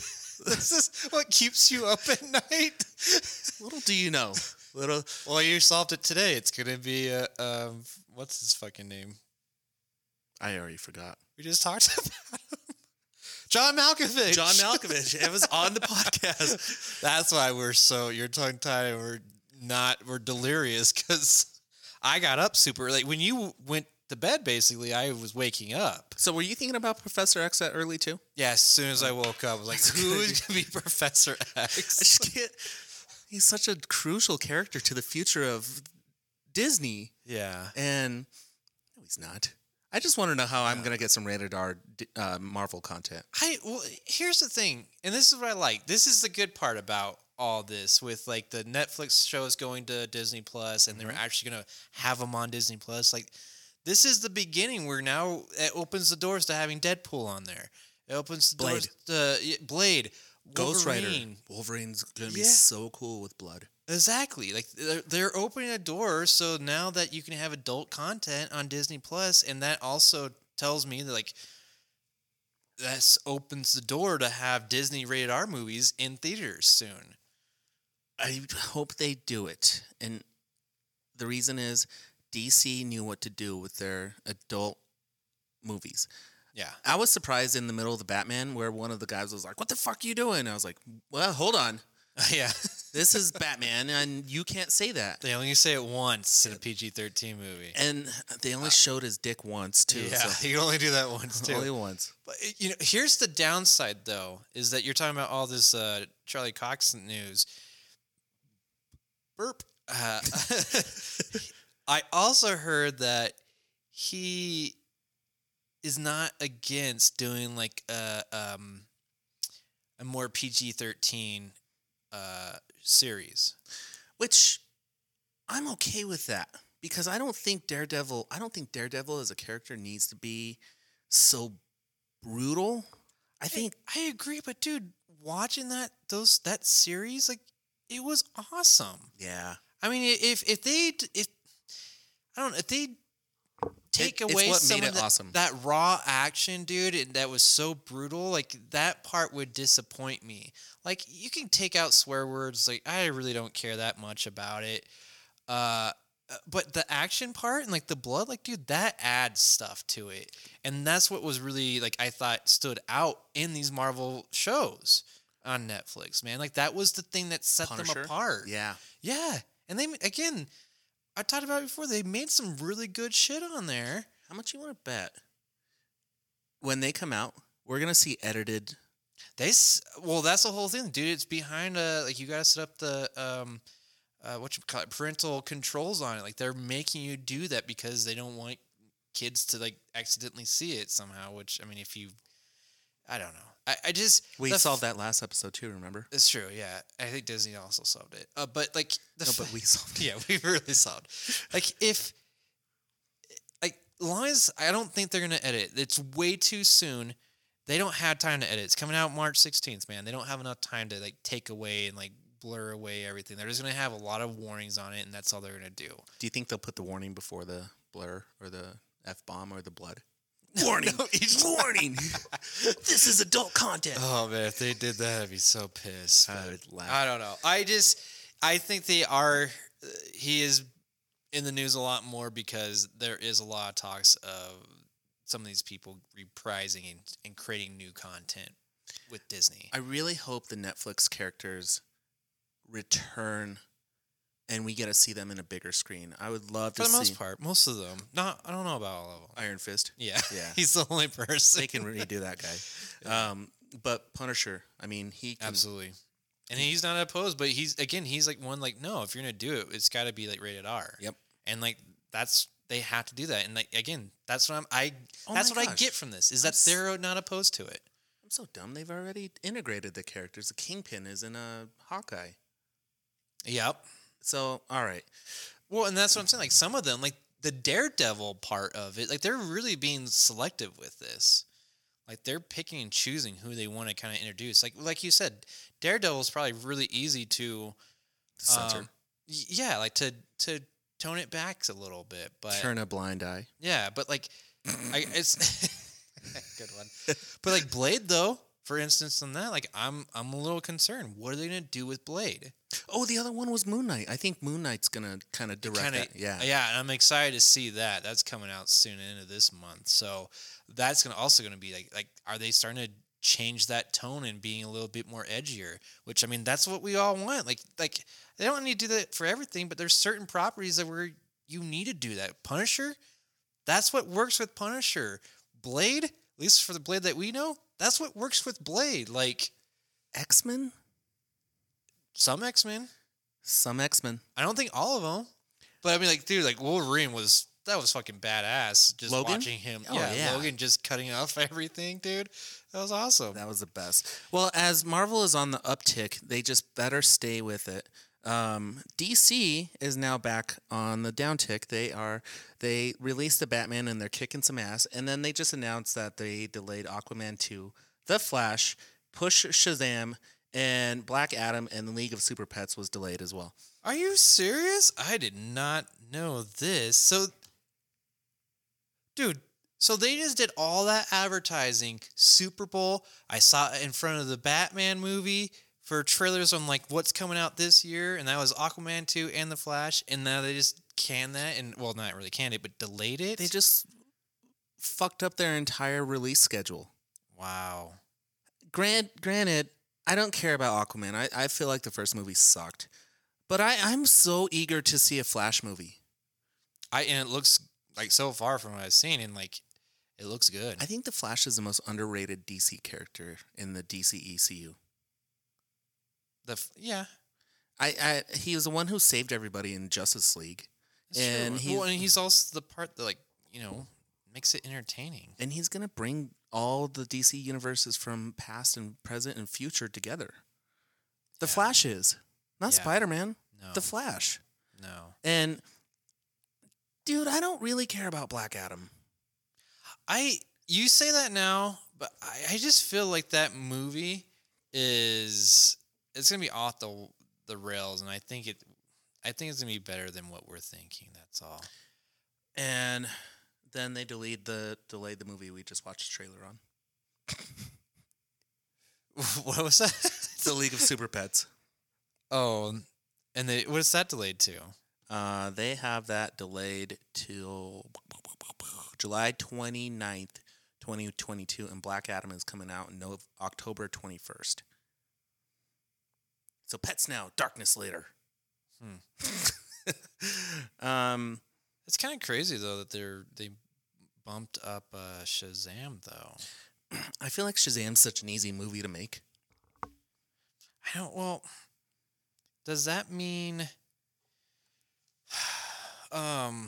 This is what keeps you up at night. Little do you know. Little. Well, you solved it today. It's gonna be uh, um, what's his fucking name? I already forgot. We just talked about him. John Malkovich. John Malkovich. It was on the podcast. That's why we're so you're tongue tied. We're not. We're delirious because I got up super late. When you went to bed, basically, I was waking up. So were you thinking about Professor X that early too? Yeah. As soon as I woke up, I was like, "Who is gonna be Professor X?" I just can't. He's such a crucial character to the future of Disney. Yeah. And no, he's not. I just want to know how I'm going to get some rated R uh, Marvel content. I well, here's the thing, and this is what I like. This is the good part about all this, with like the Netflix shows going to Disney Plus, and mm-hmm. they're actually going to have them on Disney Plus. Like, this is the beginning where now it opens the doors to having Deadpool on there. It opens the Blade. doors to yeah, Blade, Ghost Rider. Wolverine. Wolverine's going to be Yeah. so cool with blood. Exactly. Like they're, they're opening a door so now that you can have adult content on Disney Plus, and that also tells me that like this opens the door to have Disney rated R movies in theaters soon. I hope they do it. And the reason is D C knew what to do with their adult movies. Yeah. I was surprised in the middle of the Batman where one of the guys was like, "What the fuck are you doing?" I was like, "Well, hold on. Yeah. This is Batman, and you can't say that." They only say it once in a P G thirteen movie. And they only showed his dick once, too. Yeah, So. you can only do that once, too. Only once. But, you know, here's the downside, though, is that you're talking about all this uh, Charlie Cox news. Burp. Uh, I also heard that he is not against doing, like, a, um, a more P G thirteen uh, series. Which I'm okay with that because I don't think Daredevil, I don't think Daredevil as a character needs to be so brutal. I think I agree, but dude, watching that those that series, like, it was awesome. yeah. I mean, if if they if I don't know, if they take It- it's away what some made of it the- awesome. that raw action, dude, and that was so brutal, like that part would disappoint me. Like, you can take out swear words, like I really don't care that much about it. Uh but the action part and like the blood, like dude, that adds stuff to it. And that's what was really like I thought stood out in these Marvel shows on Netflix, man. Like that was the thing that set Punisher? them apart. Yeah. Yeah. And they, again, I talked about it before, they made some really good shit on there. How much you want to bet? When they come out, we're going to see edited. They, s- well, that's the whole thing, dude. It's behind, uh, like, you got to set up the, um, uh, what you call it, parental controls on it. Like, they're making you do that because they don't want kids to, like, accidentally see it somehow, which, I mean, if you, I don't know. I, I just. We the solved that last episode too, remember? It's true, yeah. I think Disney also solved it. Uh, but like the No, f- but we solved it. Yeah, we really solved. Like if like as long as I don't think they're gonna edit. It's way too soon. They don't have time to edit. It's coming out March sixteenth, man. They don't have enough time to like take away and like blur away everything. They're just gonna have a lot of warnings on it, and that's all they're gonna do. Do you think they'll put the warning before the blur or the F-bomb or the blood? Warning! No, each time. Warning! This is adult content. Oh man, if they did that, I'd be so pissed. I but would laugh. I don't know. I just, I think they are. Uh, he is in the news a lot more because there is a lot of talks of some of these people reprising and, and creating new content with Disney. I really hope the Netflix characters return and we get to see them in a bigger screen. I would love For to the see most part, most of them. Not, I don't know about all of them. Iron Fist. Yeah, Yeah. he's the only person. They can redo that guy. Um, but Punisher, I mean, he can, Absolutely. And he's not opposed, but he's again, he's like one like, no, if you're gonna do it, it's got to be like rated R. Yep. And like that's they have to do that. And like again, that's what I'm I Oh that's my what I gosh. get from this is I'm that s- they're not opposed to it. I'm so dumb. They've already integrated the characters. The Kingpin is in a Hawkeye. Yep. So, all right. Well, and that's what I'm saying. Like some of them, like the Daredevil part of it, like they're really being selective with this. Like they're picking and choosing who they want to kind of introduce. Like like you said, Daredevil is probably really easy to Censor. um, y- yeah, like to to tone it back a little bit. But Turn a blind eye. yeah, but like I it's good one. But like Blade though, for instance, on that, like I'm I'm a little concerned. What are they gonna do with Blade? Oh, the other one was Moon Knight. I think Moon Knight's gonna kind of direct Kinda, that. Yeah. yeah, and I'm excited to see that. That's coming out soon, into this month. So that's gonna also gonna be like like, are they starting to change that tone and being a little bit more edgier? Which I mean, that's what we all want. Like like they don't need to do that for everything, but there's certain properties that where you need to do that. Punisher, that's what works with Punisher. Blade, at least for the Blade that we know, that's what works with Blade. Like X-Men? some X-Men. Some X-Men. I don't think all of them. But I mean, like, dude, like Wolverine was, that was fucking badass. Just Logan? watching him. Oh, yeah, yeah. Logan just cutting off everything, dude. That was awesome. That was the best. Well, as Marvel is on the uptick, they just better stay with it. Um, D C is now back on the downtick. They are they released the Batman and they're kicking some ass, and then they just announced that they delayed Aquaman two, The Flash, Push Shazam, and Black Adam and the League of Super Pets was delayed as well. Are you serious? I did not know this. So, dude, so they just did all that advertising, Super Bowl. I saw it in front of the Batman movie for trailers on like what's coming out this year, and that was Aquaman two and The Flash, and now they just canned that, and well, not really canned it, but delayed it. They just fucked up their entire release schedule. wow. Grant, granted, I don't care about Aquaman. I, I feel like the first movie sucked. But I, I'm so eager to see a Flash movie. I and it looks like so far from what I've seen, and like it looks good. I think the Flash is the most underrated D C character in the D C E C U. The f- yeah, I, I he was the one who saved everybody in Justice League. it's And true. he's- well, and he's also the part that like you know makes it entertaining. And he's going to bring all the D C universes from past and present and future together. The Yeah. Flash is. Not Yeah. Spider-Man. No, The Flash. no. And, dude, I don't really care about Black Adam. I you say that now, but I, I just feel like that movie is it's gonna be off the the rails, and I think it I think it's gonna be better than what we're thinking. That's all. And then they delayed the delayed the movie we just watched the trailer on. What was that? The League of Super Pets. Oh, and they what is that delayed to? Uh, they have that delayed till July twenty-ninth, twenty twenty-two, and Black Adam is coming out in no- October twenty-first. So pets now, darkness later. Hmm. um, It's kind of crazy though that they're they bumped up uh, Shazam though. I feel like Shazam's such an easy movie to make. I don't. Well, does that mean? Um,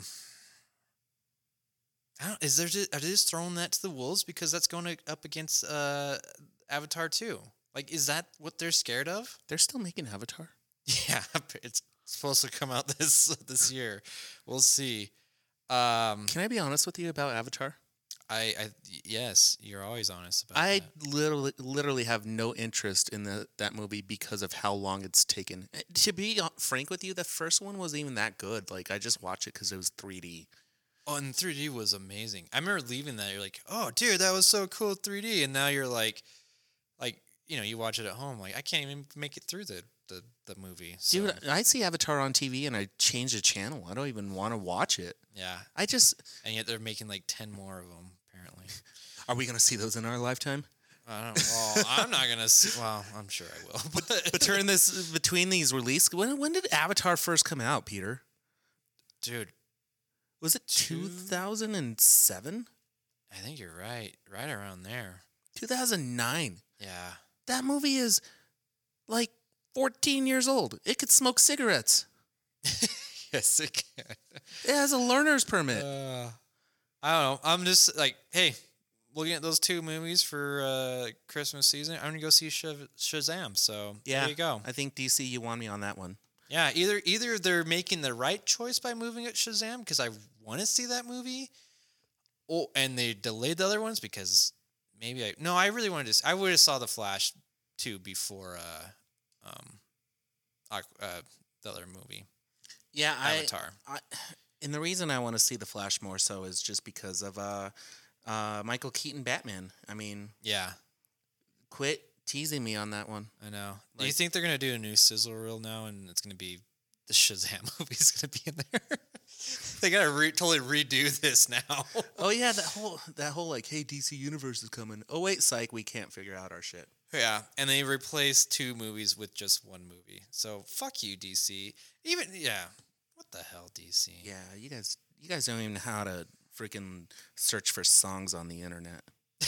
I don't. Is there? Just, are they just throwing that to the wolves because that's going to, up against uh, Avatar two? Like, is that what they're scared of? They're still making Avatar. Yeah, it's supposed to come out this this year. We'll see. Um, Can I be honest with you about Avatar? I, I yes, you're always honest about I that. literally literally have no interest in the that movie because of how long it's taken. Eh, To be hon- frank with you, the first one wasn't even that good. Like I just watched it because it was three D. Oh, and three D was amazing. I remember leaving that. You're like, oh, dude, that was so cool, three D. And now you're like, like you know, you watch it at home. Like I can't even make it through the the, the movie. So, Dude, I see Avatar on T V and I change the channel. I don't even want to watch it. yeah, I just and yet they're making like ten more of them. Apparently, are we gonna see those in our lifetime? I don't. Well, I'm not gonna see. Well, I'm sure I will. But, But turn this between these release. When when did Avatar first come out, Peter? dude, Was it Two- two thousand seven? I think you're right. Right around there. two thousand nine. Yeah. That movie is like fourteen years old. It could smoke cigarettes. Yes, it can. It has a learner's permit. Uh, I don't know. I'm just like, hey, looking at those two movies for uh, Christmas season. I'm gonna go see Shaz- Shazam. So yeah, there you go. I think D C, you won me on that one. Yeah, either either they're making the right choice by moving it Shazam because I want to see that movie, oh, and they delayed the other ones because maybe I no, I really wanted to. See, I would have saw the Flash too before uh, um, Aqu- uh, the other movie Yeah, Avatar. I, I and the reason I want to see the Flash more so is just because of uh, uh, Michael Keaton Batman. I mean, Yeah, quit teasing me on that one. I know. Do you Like- think they're gonna do a new sizzle reel now, and it's gonna be the Shazam movie's gonna be in there? They gotta re- totally redo this now. Oh yeah, that whole that whole like, hey, D C Universe is coming. Oh wait, psych, we can't figure out our shit. Yeah, and they replaced two movies with just one movie. So fuck you, D C. Even yeah, what the hell, D C? Yeah, you guys, you guys don't even know how to freaking search for songs on the internet.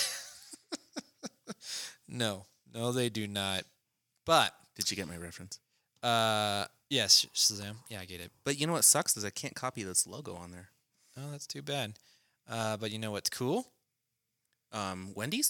No, no, they do not. But Did you get my reference? uh, yes, Shazam. Yeah, I get it. But you know what sucks is I can't copy this logo on there. Oh, that's too bad. Uh, but you know what's cool? Um, Wendy's?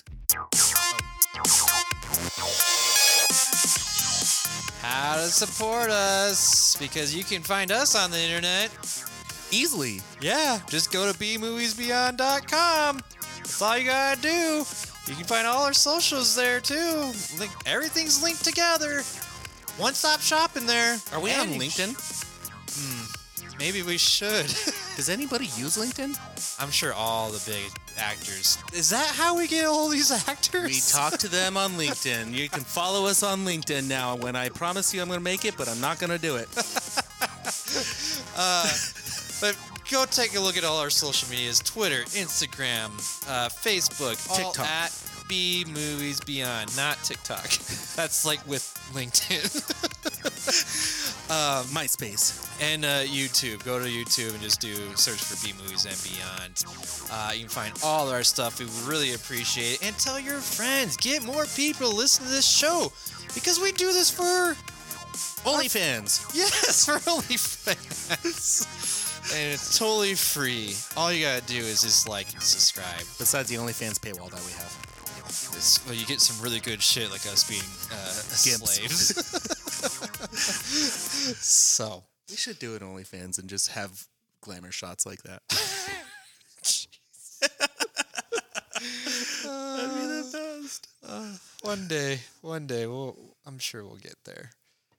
How to support us, because you can find us on the internet. Easily. Yeah, just go to b movies beyond dot com. That's all you gotta do. You can find all our socials there too. Link, everything's linked together. One stop shopping there. Are we on And- LinkedIn? Maybe we should. Does anybody use LinkedIn? I'm sure all the big actors. Is that how we get all these actors? We talk to them on LinkedIn. You can follow us on LinkedIn now. When I promise you I'm going to make it, but I'm not going to do it. But go take a look at all our social medias: Twitter, Instagram, uh, Facebook, all TikTok. at B Movies Beyond, not TikTok. That's like with LinkedIn. MySpace. And uh, YouTube. Go to YouTube and just do search for B Movies and Beyond. Uh, you can find all our stuff. We would really appreciate it. And tell your friends. Get more people to listen to this show, because we do this for OnlyFans. yes, for OnlyFans. And it's totally free. All you gotta do is just like and subscribe. Besides the OnlyFans paywall that we have. This, well, you get some really good shit like us being uh, Gimps. slaves. So. We should do an OnlyFans and just have glamour shots like that. That'd be the best. Uh, one day, one day, we'll. I'm sure we'll get there.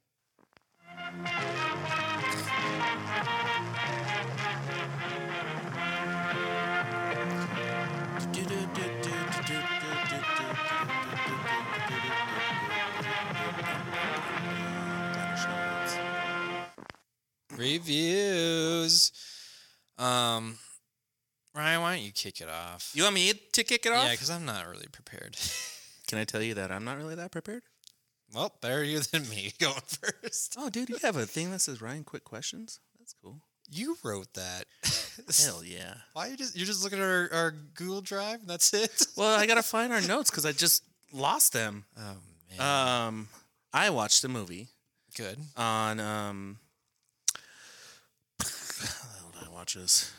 Reviews. Um, Ryan, why don't you kick it off? You want me to kick it off? Yeah, because I'm not really prepared. Can I tell you that I'm not really that prepared? Well, better you than me going first. Oh, dude, you have a thing that says Ryan Quick Questions? That's cool. You wrote that. Hell yeah. Why you just you're just looking at our, our Google Drive and that's it? Well, I got to find our notes because I just lost them. Oh man. Um, I watched a movie Good. on, um, how did I watch this?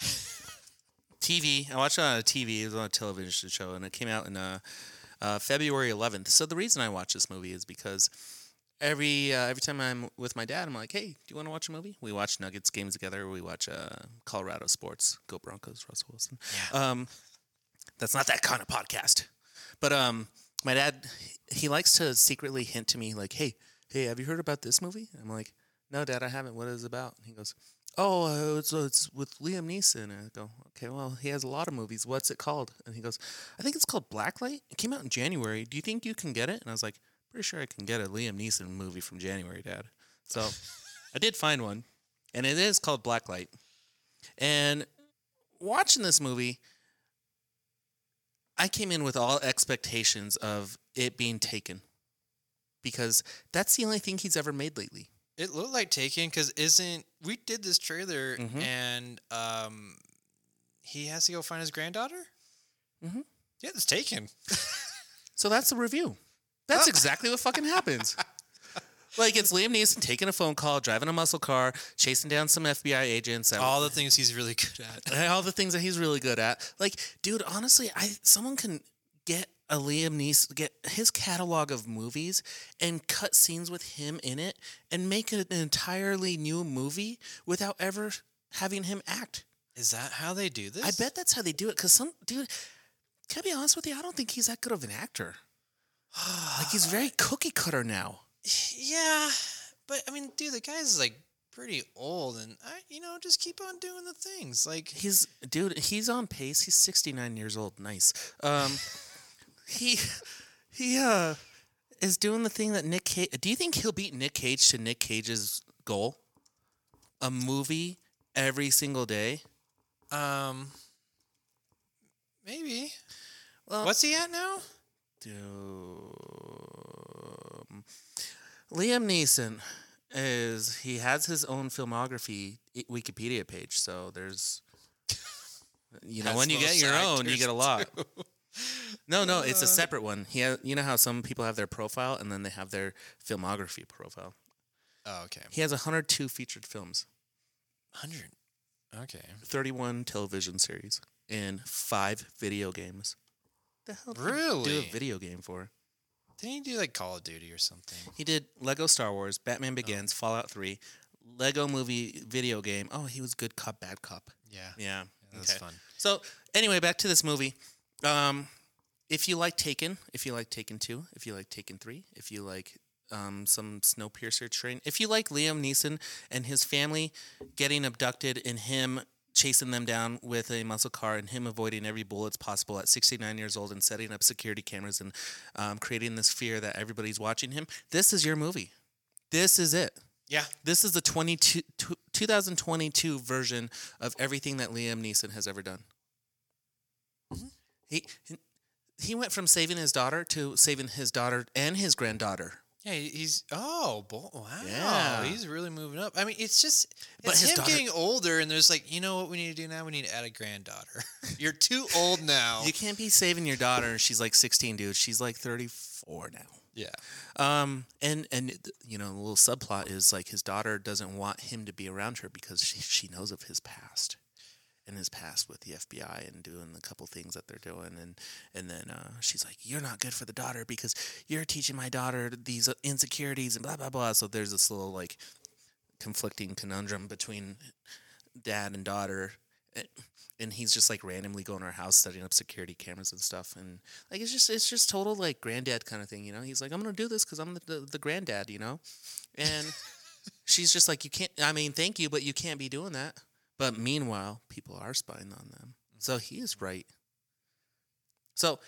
T V. I watched it on a T V. It was on a television show, and it came out in uh, uh, February eleventh. So the reason I watched this movie is because every uh, every time I'm with my dad, I'm like, hey, do you want to watch a movie? We watch Nuggets games together. We watch uh, Colorado sports. Go Broncos, Russell Wilson. Yeah. Um, that's not that kind of podcast. But um, my dad, he likes to secretly hint to me, like, hey, hey, have you heard about this movie? I'm like, no, Dad, I haven't. What is it about? He goes, oh, uh, it's, uh, it's with Liam Neeson. And I go, okay, well, he has a lot of movies. What's it called? And he goes, I think it's called Blacklight. It came out in January. Do you think you can get it? And I was like, pretty sure I can get a Liam Neeson movie from January, Dad. So I did find one, and it is called Blacklight. And watching this movie, I came in with all expectations of it being Taken, because that's the only thing he's ever made lately. It looked like Taken because isn't we did this trailer Mhm. and um he has to go find his granddaughter? Mhm. Yeah, it's Taken. So that's the review. That's exactly what fucking happens. Like, it's Liam Neeson taking a phone call, driving a muscle car, chasing down some F B I agents. That All the things he's really good at. all the things that he's really good at. Like, dude, honestly, I someone can get a Liam Neeson, get his catalog of movies and cut scenes with him in it and make it an entirely new movie without ever having him act. Is that how they do this? I bet that's how they do it. Because some dude, can I be honest with you? I don't think he's that good of an actor. Like, he's very cookie cutter now. Yeah, but I mean, dude, the guy's like pretty old, and I, you know, just keep on doing the things. Like, He's dude. He's on pace. He's sixty-nine years old. Nice. Um, he he uh is doing the thing that Nick Cage. Do you think he'll beat Nick Cage to Nick Cage's goal? A movie every single day. Um, maybe. Well, What's he at now? do Liam Neeson is he has his own filmography Wikipedia page, so there's you know Has when you get those your own, you actors get a lot. too. No, no, it's a separate one. He has, you know how some people have their profile and then they have their filmography profile. Oh, okay. He has one hundred two featured films, Hundred. Okay. thirty-one television series, and five video games. The hell did he do Really? a video game for? Didn't he do like Call of Duty or something? He did Lego Star Wars, Batman Begins, Fallout three, Lego Movie video game. Oh, he was Good Cop, Bad Cop. Yeah. Yeah, That's okay. fun. So anyway, back to this movie. Um, if you like Taken, if you like Taken two, if you like Taken three, if you like um, some Snowpiercer train, if you like Liam Neeson and his family getting abducted and him chasing them down with a muscle car and him avoiding every bullets possible at sixty-nine years old and setting up security cameras and um, creating this fear that everybody's watching him, this is your movie. This is it. Yeah. This is the twenty-two, twenty twenty-two version of everything that Liam Neeson has ever done. Mm-hmm. He he went from saving his daughter to saving his daughter and his granddaughter. Yeah, he- he's oh bo- wow, Yeah. he's really moving up. I mean, it's just But it's his him daughter- getting older, and there's like, you know what we need to do now? We need to add a granddaughter. You're too old now. You can't be saving your daughter and she's like sixteen, dude. She's like thirty-four now. Yeah, Um, and and you know, the little subplot is like his daughter doesn't want him to be around her because she she knows of his past, and his past with the F B I and doing the couple things that they're doing, and and then uh, she's like, "You're not good for the daughter because you're teaching my daughter these insecurities and blah blah blah." So there's this little like conflicting conundrum between dad and daughter. And he's just like randomly going to her house, setting up security cameras and stuff, and like it's just it's just total like granddad kind of thing, you know. He's like, I'm gonna do this because I'm the, the the granddad, you know, and she's just like, you can't. I mean, thank you, but you can't be doing that. But meanwhile, people are spying on them, so he is right. So,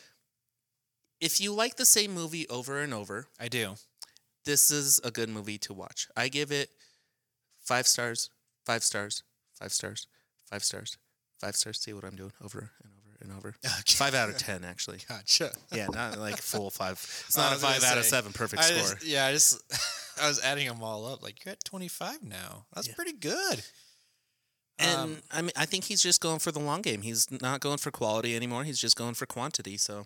if you like the same movie over and over, I do. this is a good movie to watch. I give it five stars, five stars, five stars, five stars, five stars. See what I'm doing over and over and over. Okay. Five out of ten, actually. Gotcha. Yeah, not like full five. It's I not a was gonna five out of say, seven perfect I score. just- yeah, I just I was adding them all up. Like you're at twenty-five now. That's Yeah. pretty good. And Um, I mean, I think he's just going for the long game. He's not going for quality anymore. He's just going for quantity. So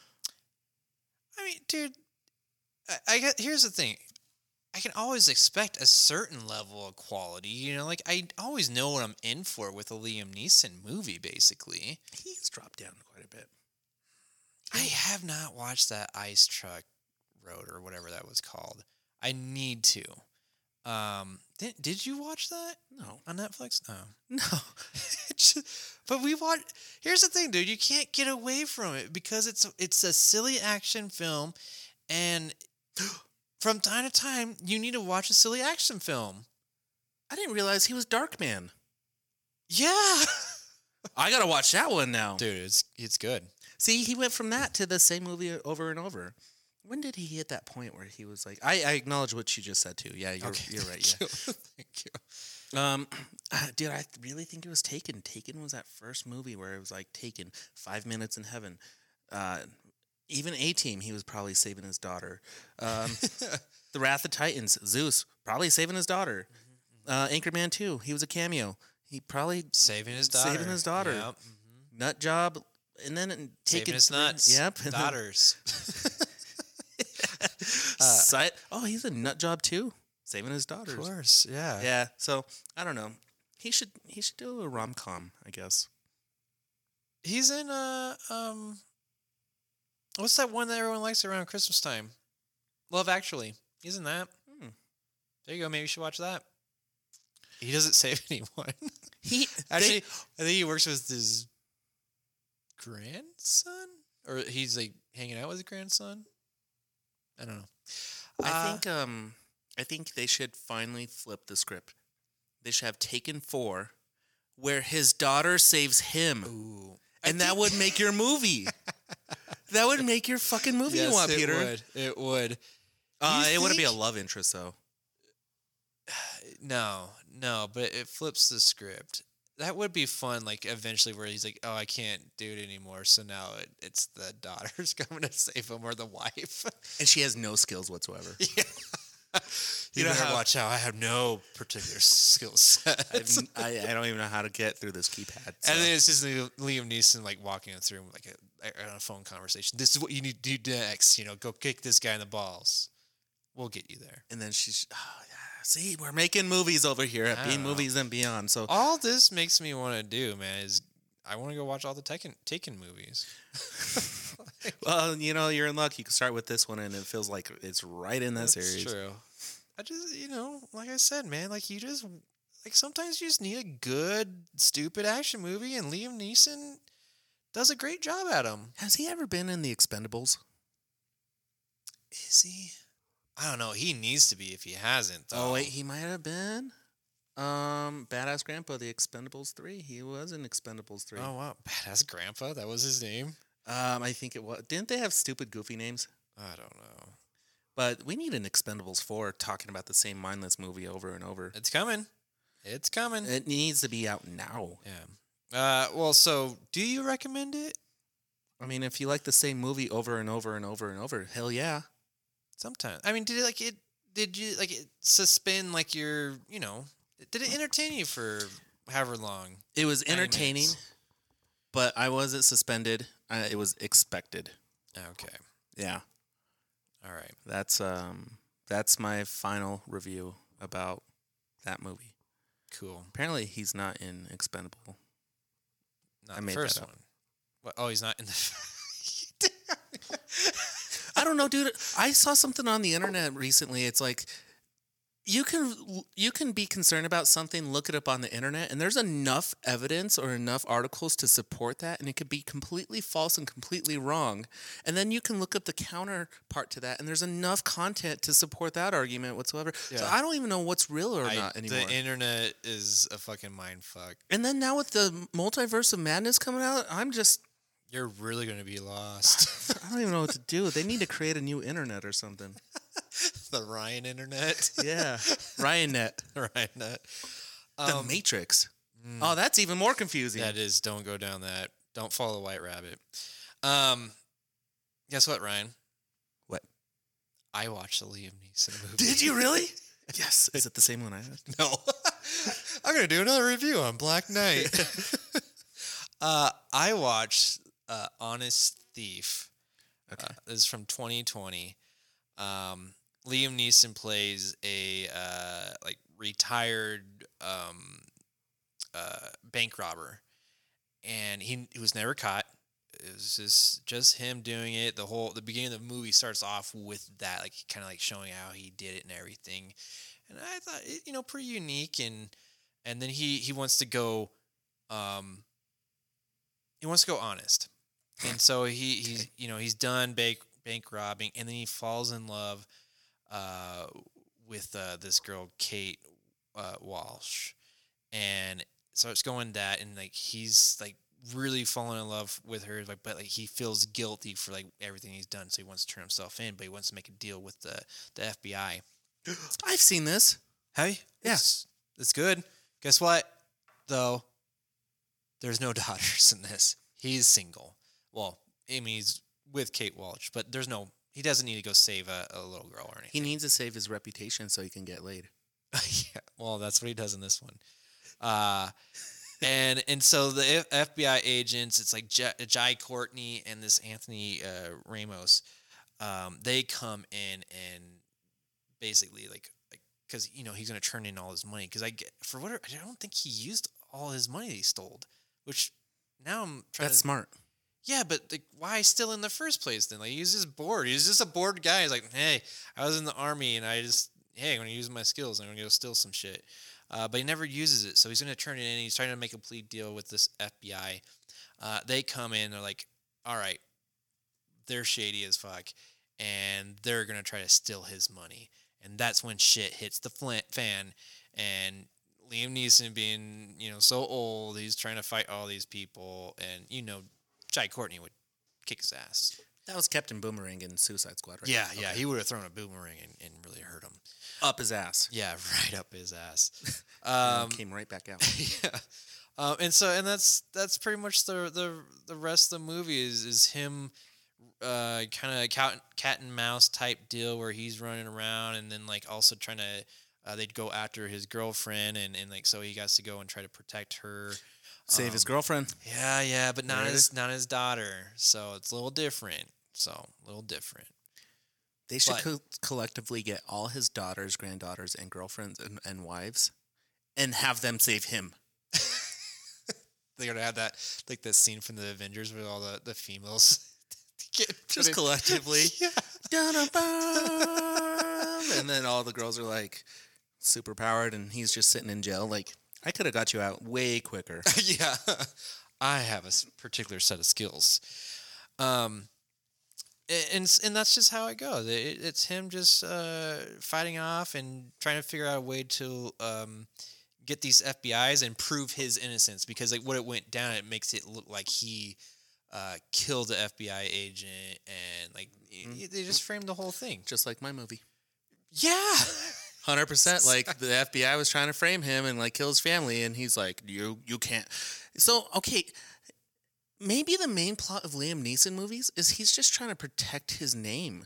I mean, dude, I, I get. Here's the thing. I can always expect a certain level of quality. You know, like I always know what I'm in for with a Liam Neeson movie. Basically, he's dropped down quite a bit. I have not watched that Ice Truck Road or whatever that was called. I need to. Um, did did you watch that No, on Netflix? No. no. It's just- but we watch. Here's the thing, dude. You can't get away from it because it's it's a silly action film, and from time to time, you need to watch a silly action film. I didn't realize he was Darkman. Yeah, I gotta watch that one now. dude, it's it's good. See, he went from that to the same movie over and over. When did he hit that point where he was like, I, I acknowledge what you just said too. Yeah, you're, you're right. Thank Yeah. you. Thank you. Um, dude, I really think it was Taken. Taken was that first movie where it was like Taken, Five Minutes in Heaven. Uh, even A-Team, he was probably saving his daughter. Um, The Wrath of Titans, Zeus, probably saving his daughter. Uh, Anchorman two, he was a cameo. He probably Saving his daughter. saving his daughter. Yep. Nut Job, and then Taken. Saving his three- nuts. Yep. and then- Daughters. Si- oh, he's a nut job too, saving his daughters. Of course. Yeah. Yeah. So I don't know. He should he should do a rom com, I guess. He's in uh um. What's that one that everyone likes around Christmas time? Love Actually. He's in that. Hmm. There you go. Maybe you should watch that. He doesn't save anyone. He Actually, I think he works with his grandson, or he's like hanging out with his grandson. I don't know. I Uh, think um I think they should finally flip the script. They should have Taken four, where his daughter saves him, Ooh, I and that think- would make your movie. That would make your fucking movie yes, you want, it Peter. would. It would. Uh, You it wouldn't be a think- love interest, though. No, no, but it flips the script. That would be fun, like, eventually where he's like, oh, I can't do it anymore, so now it, it's the daughter's coming to save him or the wife. And she has no skills whatsoever. yeah. You, You know better how- watch out. I have no particular skill set. I've- I, I don't even know how to get through this keypad. so. And then it's just Liam Liam Neeson, like, walking through like a, a, a phone conversation. This is what you need to do next. You know, go kick this guy in the balls. We'll get you there. And then she's, oh, yeah, see, we're making movies over here at I B don't know. Movies and Beyond. So All this makes me want to do, man, is I want to go watch all the Taken Taken movies. well, you know, you're in luck. You can start with this one, and it feels like it's right in that That's series. true. I just, you know, like I said, man, like you just, like sometimes you just need a good, stupid action movie, and Liam Neeson does a great job at them. Has he ever been in the Expendables? Is he? I don't know. He needs to be if he hasn't. Though. Oh wait, he might have been. Um, Badass Grandpa, the Expendables three. He was in Expendables three. Oh wow, badass grandpa. That was his name. Um, I think it was. Didn't they have stupid, goofy names? I don't know. But we need an Expendables four talking about the same mindless movie over and over. It's coming. It's coming. It needs to be out now. yeah. Uh. Well, so do you recommend it? I mean, if you like the same movie over and over and over and over, hell yeah. Sometimes. I mean, did it like it? Did you like it suspend like your? You know, did it entertain you for however long? It was ninety entertaining, minutes? but I wasn't suspended. Uh, it was expected. Okay. Yeah. All right. That's um that's my final review about that movie. Cool. Apparently he's not in Expendable. Not I the made first that up. one. What? Oh, he's not in the. I don't know, dude. I saw something on the internet recently. It's like you can you can be concerned about something, look it up on the internet, and there's enough evidence or enough articles to support that, and it could be completely false and completely wrong. And then you can look up the counterpart to that, and there's enough content to support that argument whatsoever. So Yeah. I don't even know what's real or I- not anymore. The internet is a fucking mind fuck. And then now with the multiverse of madness coming out, I'm just You're really gonna be lost. I don't even know what to do. They need to create a new internet or something. The Ryan internet. Yeah, RyanNet, Ryan net. the Um, Matrix. Oh, that's even more confusing. That is. Don't go down that. Don't follow White Rabbit. Um, guess what, Ryan? What? I watched the Liam Neeson movie. Did you really? Yes. Is it the same one I had? No. I'm gonna do another review on Black Knight. uh, I watched uh, Honest Thief. Okay. Uh, this is from twenty twenty. Um, Liam Neeson plays a uh, like retired um, uh, bank robber, and he, he was never caught. It was just just him doing it. The whole the beginning of the movie starts off with that, like kind of like showing how he did it and everything. And I thought it, you know, pretty unique. And and then he he wants to go, um, he wants to go honest. And so he he's you know he's done bank bank robbing, and then he falls in love uh, with uh, this girl Kate uh, Walsh, and starts going that, and like he's like really falling in love with her, like but like he feels guilty for like everything he's done, so he wants to turn himself in, but he wants to make a deal with the the F B I. I've seen this. Hey, Yeah. it's, it's good. Guess what? Though, there's no daughters in this. He's single. Well, I mean, he's with Kate Walsh, but there's no. He doesn't need to go save a, a little girl or He anything. needs to save his reputation so he can get laid. yeah, well, that's what he does in this one. Uh, and and so the F- F B I agents, it's like J- Jai Courtney and this Anthony uh, Ramos. Um, they come in and basically like like because you know he's gonna turn in all his money because I get for whatever I don't think he used all his money that he stole, which now I'm trying That's to. smart. Yeah, but like, why still in the first place then? Like, he's just bored. He's just a bored guy. He's like, hey, I was in the army and I just, hey, I'm going to use my skills. I'm going to go steal some shit. Uh, but he never uses it. So he's going to turn it in. He's trying to make a plea deal with this F B I. Uh, they come in. They're like, all right, they're shady as fuck. And they're going to try to steal his money. And that's when shit hits the flint fan. And Liam Neeson being, you know, so old, he's trying to fight all these people. And, you know, Jai Courtney would kick his ass. That was Captain Boomerang in Suicide Squad, right? Yeah, yeah, Okay. he would have thrown a boomerang and, and really hurt him. Up his ass. Yeah, right up his ass. Um, Um, came right back out. yeah, um, and so and that's that's pretty much the the the rest of the movie is is him, uh, kind of cat cat and mouse type deal where he's running around and then like also trying to, uh, they'd go after his girlfriend and and like so he has to go and try to protect her. Save his Um, girlfriend. Yeah, yeah, but not There it his is. not his daughter. So it's a little different. So a little different. They should But- co- collectively get all his daughters, granddaughters, and girlfriends and, and wives, and have them save him. They're gonna have that like that scene from the Avengers with all the, the females get put Just in- collectively. Yeah. Dun-dun-bum. And then all the girls are like super powered, and he's just sitting in jail. Like, I could have got you out way quicker. Yeah, I have a s- particular set of skills, um, a- and s- and that's just how it goes. It, it's him just uh, fighting off and trying to figure out a way to um, get these F B Is and prove his innocence because like what it went down, it makes it look like he uh, killed the F B I agent and like y- y- they just framed the whole thing. Just like my movie. Yeah. one hundred percent. Like, the F B I was trying to frame him and, like, kill his family, and he's like, you you can't. So, okay, maybe the main plot of Liam Neeson movies is he's just trying to protect his name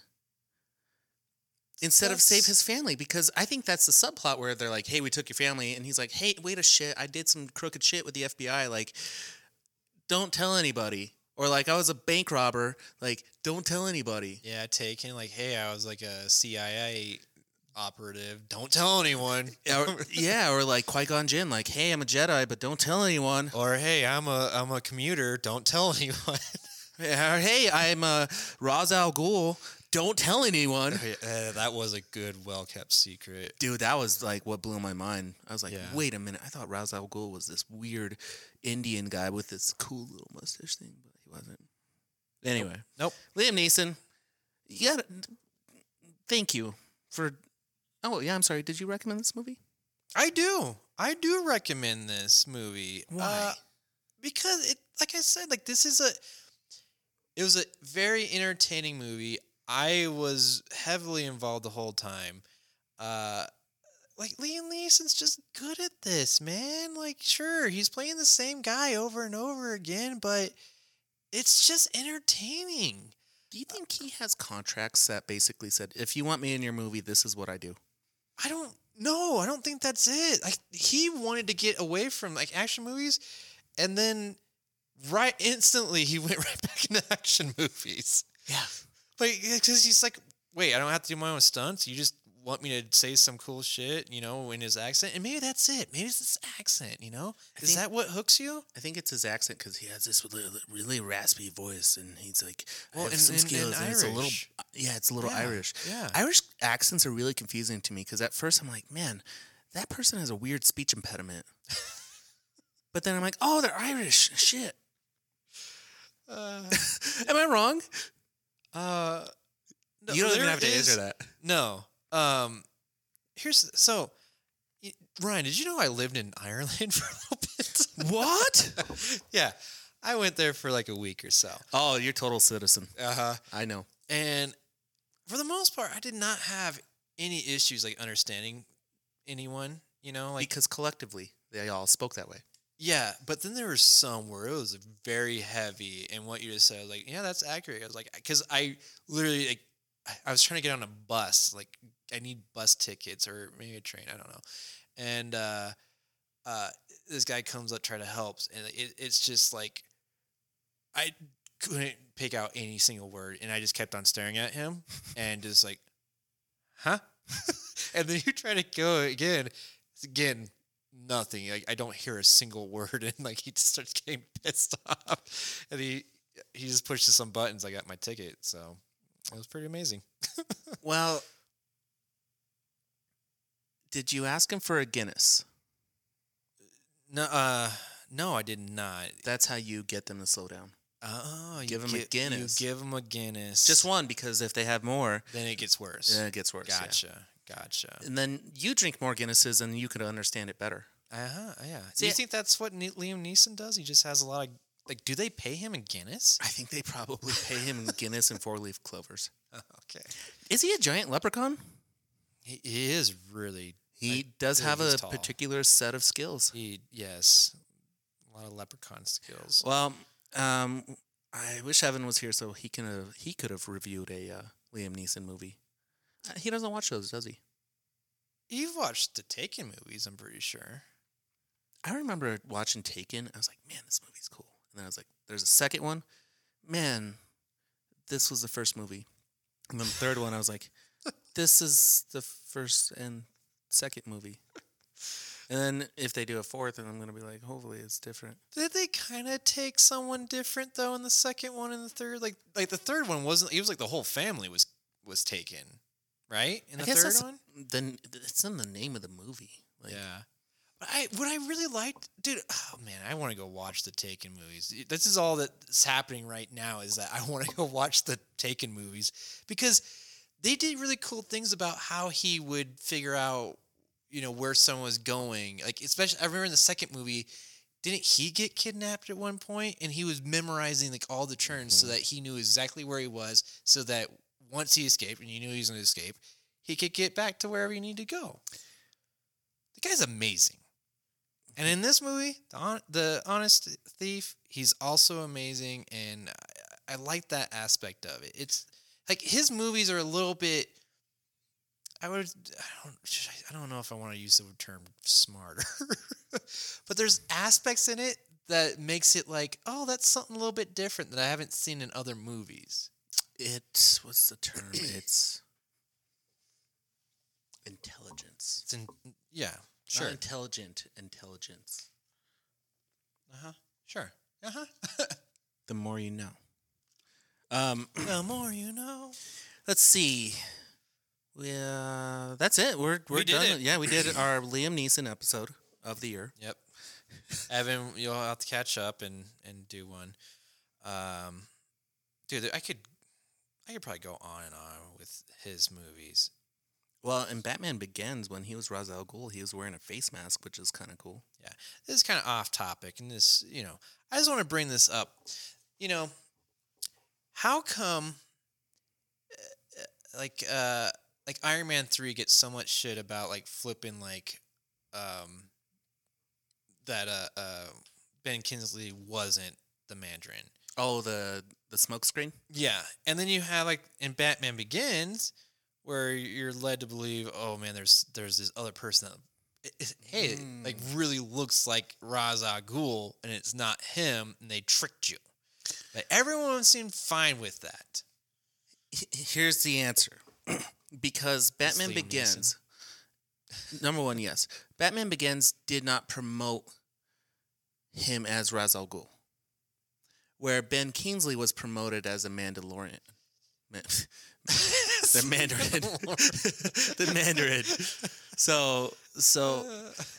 instead of save That's- his family, because I think that's the subplot where they're like, hey, we took your family, and he's like, hey, wait a shit, I did some crooked shit with the F B I, like, don't tell anybody. Or, like, I was a bank robber, like, don't tell anybody. Yeah, taken like, hey, I was like a C I A operative. Don't tell anyone. Or, yeah, or like Qui-Gon Jinn, like, hey, I'm a Jedi, but don't tell anyone. Or hey, I'm a I'm a commuter. Don't tell anyone. Or, hey, I'm a Ra's al Ghul, don't tell anyone. Uh, that was a good, well kept secret. Dude, that was like what blew my mind. I was like, Yeah. wait a minute, I thought Ra's al Ghul was this weird Indian guy with this cool little mustache thing, but he wasn't. Anyway, Nope. Liam Neeson, you gotta, thank you for, oh yeah, I'm sorry, did you recommend this movie? I do. I do recommend this movie. Why? Uh, because it, like I said, like this is a. It was a very entertaining movie. I was heavily involved the whole time. Uh, like Liam Neeson's just good at this, man. Like, sure, he's playing the same guy over and over again, but it's just entertaining. Do you think he has contracts that basically said, if you want me in your movie, this is what I do? I don't know. I don't think that's it. Like he wanted to get away from like action movies, and then right instantly he went right back into action movies. Yeah. Like because he's like, wait, I don't have to do my own stunts. You just want me to say some cool shit, you know, in his accent, and maybe that's it. Maybe it's his accent, you know. I Is think- that what hooks you? I think it's his accent because he has this really, really raspy voice, and he's like, I Well, have and- some and- and skills, and, it's a little, Irish. yeah, it's a little Yeah, Irish. yeah. Irish accents are really confusing to me because at first I'm like, man, that person has a weird speech impediment. But then I'm like, oh, they're Irish. Shit. Uh, Am I wrong? uh, no, you don't even there have to is- answer that. No. Um, here's so. y- Ryan, did you know I lived in Ireland for a little bit? What? Yeah, I went there for like a week or so. Oh, you're a total citizen. Uh huh. I know. And for the most part, I did not have any issues like understanding anyone. You know, like Because collectively, they all spoke that way. yeah. But then there was some where it was very heavy, and what you just said, like, yeah, that's accurate. I was like, because I literally like, I- I was trying to get on a bus. Like, I need bus tickets or maybe a train. I don't know. And uh, uh, this guy comes up try to help, and it, it's just like I couldn't pick out any single word, and I just kept on staring at him and just like, huh? And then you try to go again, it's again nothing. Like I don't hear a single word, and like he just starts getting pissed off, and he he just pushes some buttons. I got my ticket, so it was pretty amazing. Well, did you ask him for a Guinness? No, uh, no, I did not. That's how you get them to slow down. Oh, you Give 'em a gi- Guinness. You give them a Guinness. Just one, because if they have more, Then it gets worse. then it gets worse. yeah. Gotcha. Gotcha. And then you drink more Guinnesses and you could understand it better. Uh huh. Yeah. Do See, you I- think that's what Ne- Liam Neeson does? He just has a lot of like, do they pay him in Guinness? I think they probably pay him in Guinness and four-leaf clovers. Okay. Is he a giant leprechaun? He, he is really. He like, does yeah, have he's a tall. particular set of skills. He yes, a lot of leprechaun skills. Well, um, I wish Evan was here so he can have, he could have reviewed a uh, Liam Neeson movie. Uh, he doesn't watch those, does he? You've watched the Taken movies, I'm pretty sure. I remember watching Taken. I was like, man, this movie's cool. And then I was like, there's a second one. Man, this was the first movie. And then the third one, I was like, this is the first and second movie. And then if they do a fourth, then I'm going to be like, hopefully it's different. Did they kind of take someone different though in the second one and the third? Like, like the third one wasn't. It was like the whole family was was taken, right? In the I guess third that's- one, Then it's in the name of the movie. Like, yeah. But I what I really liked, dude. Oh man, I want to go watch the Taken movies. This is all that's happening right now. Is that I want to go watch the Taken movies because they did really cool things about how he would figure out, you know, where someone was going. Like, especially, I remember in the second movie, didn't he get kidnapped at one point? And he was memorizing, like, all the turns so that he knew exactly where he was, so that once he escaped, and you knew he was going to escape, he could get back to wherever he needed to go. The guy's amazing. And in this movie, the, hon- the Honest Thief, he's also amazing, and I, I like that aspect of it. It's, like, his movies are a little bit... I would, I don't, I don't know if I want to use the term smarter, but there's aspects in it that makes it like, oh, that's something a little bit different that I haven't seen in other movies. It, what's the term? It's intelligence. It's in, yeah, Sure. sure, Not intelligent intelligence. uh huh, sure, uh huh. The more you know. Um, The more you know. let's see. We, uh, that's it. We're we're We did done. it. Yeah, we did our Liam Neeson episode of the year. Yep. Evan, you'll have to catch up and, and do one. Um, dude, I could, I could probably go on and on with his movies. Well, in Batman Begins, when he was Ra's al Ghul, he was wearing a face mask, which is kind of cool. Yeah, this is kind of off topic, and this, you know, I just want to bring this up. You know, how come, uh, like, uh, like Iron Man three gets so much shit about like flipping like, um, that uh, uh, Ben Kingsley wasn't the Mandarin. Oh, the the smoke screen. Yeah, and then you have like in Batman Begins, where you're led to believe, oh man, there's there's this other person that, it, it, hey, it, like really looks like Ra's al Ghul, and it's not him, and they tricked you. But everyone seemed fine with that. H- Here's the answer. Because Batman Liam Begins, number one, yes, Batman Begins did not promote him as Ra's al Ghul, where Ben Kingsley was promoted as a Mandalorian. Ma- the Mandarin. The Mandarin. So, so,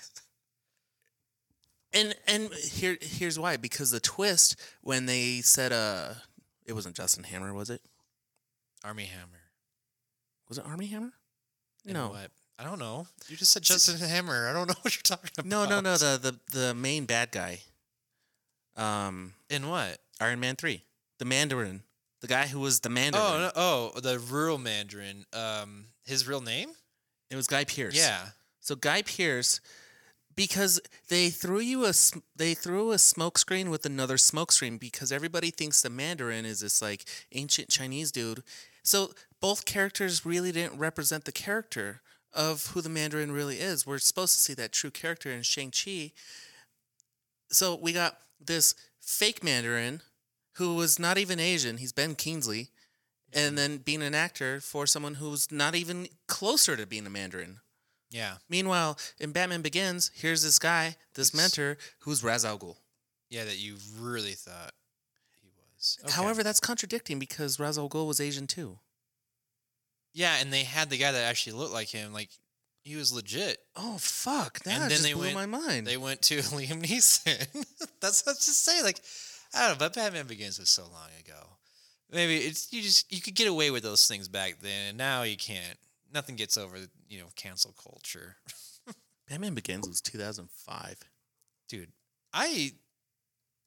and and here here's why. Because the twist when they said, uh, it wasn't Justin Hammer, was it? Army Hammer. Was it Army Hammer? And No. what? I don't know. You just said Justin Hammer. I don't know what you're talking about. No, no, no. The, the the main bad guy. Um, In what? Iron Man three, the Mandarin, the guy who was the Mandarin. Oh, no, oh, the rural Mandarin. Um, his real name? It was Guy Pearce. Yeah. So Guy Pearce, because they threw you a sm- they threw a smoke screen with another smoke screen because everybody thinks the Mandarin is this like ancient Chinese dude. So both characters really didn't represent the character of who the Mandarin really is. We're supposed to see that true character in Shang-Chi. So we got this fake Mandarin who was not even Asian. He's Ben Kingsley. And then being an actor for someone who's not even closer to being a Mandarin. Yeah. Meanwhile, in Batman Begins, here's this guy, this He's- mentor, who's Ra's al Ghul. Yeah, that you really thought he was. Okay. However, that's contradicting because Ra's al Ghul was Asian too. Yeah, and they had the guy that actually looked like him. Like, he was legit. Oh fuck! That And then just they blew went- my mind. They went to Liam Neeson. That's what I was just saying. Like, I don't know, but Batman Begins was so long ago. Maybe it's you just you could get away with those things back then, and now you can't. Nothing gets over, you know, cancel culture. Batman Begins was two thousand five. Dude, I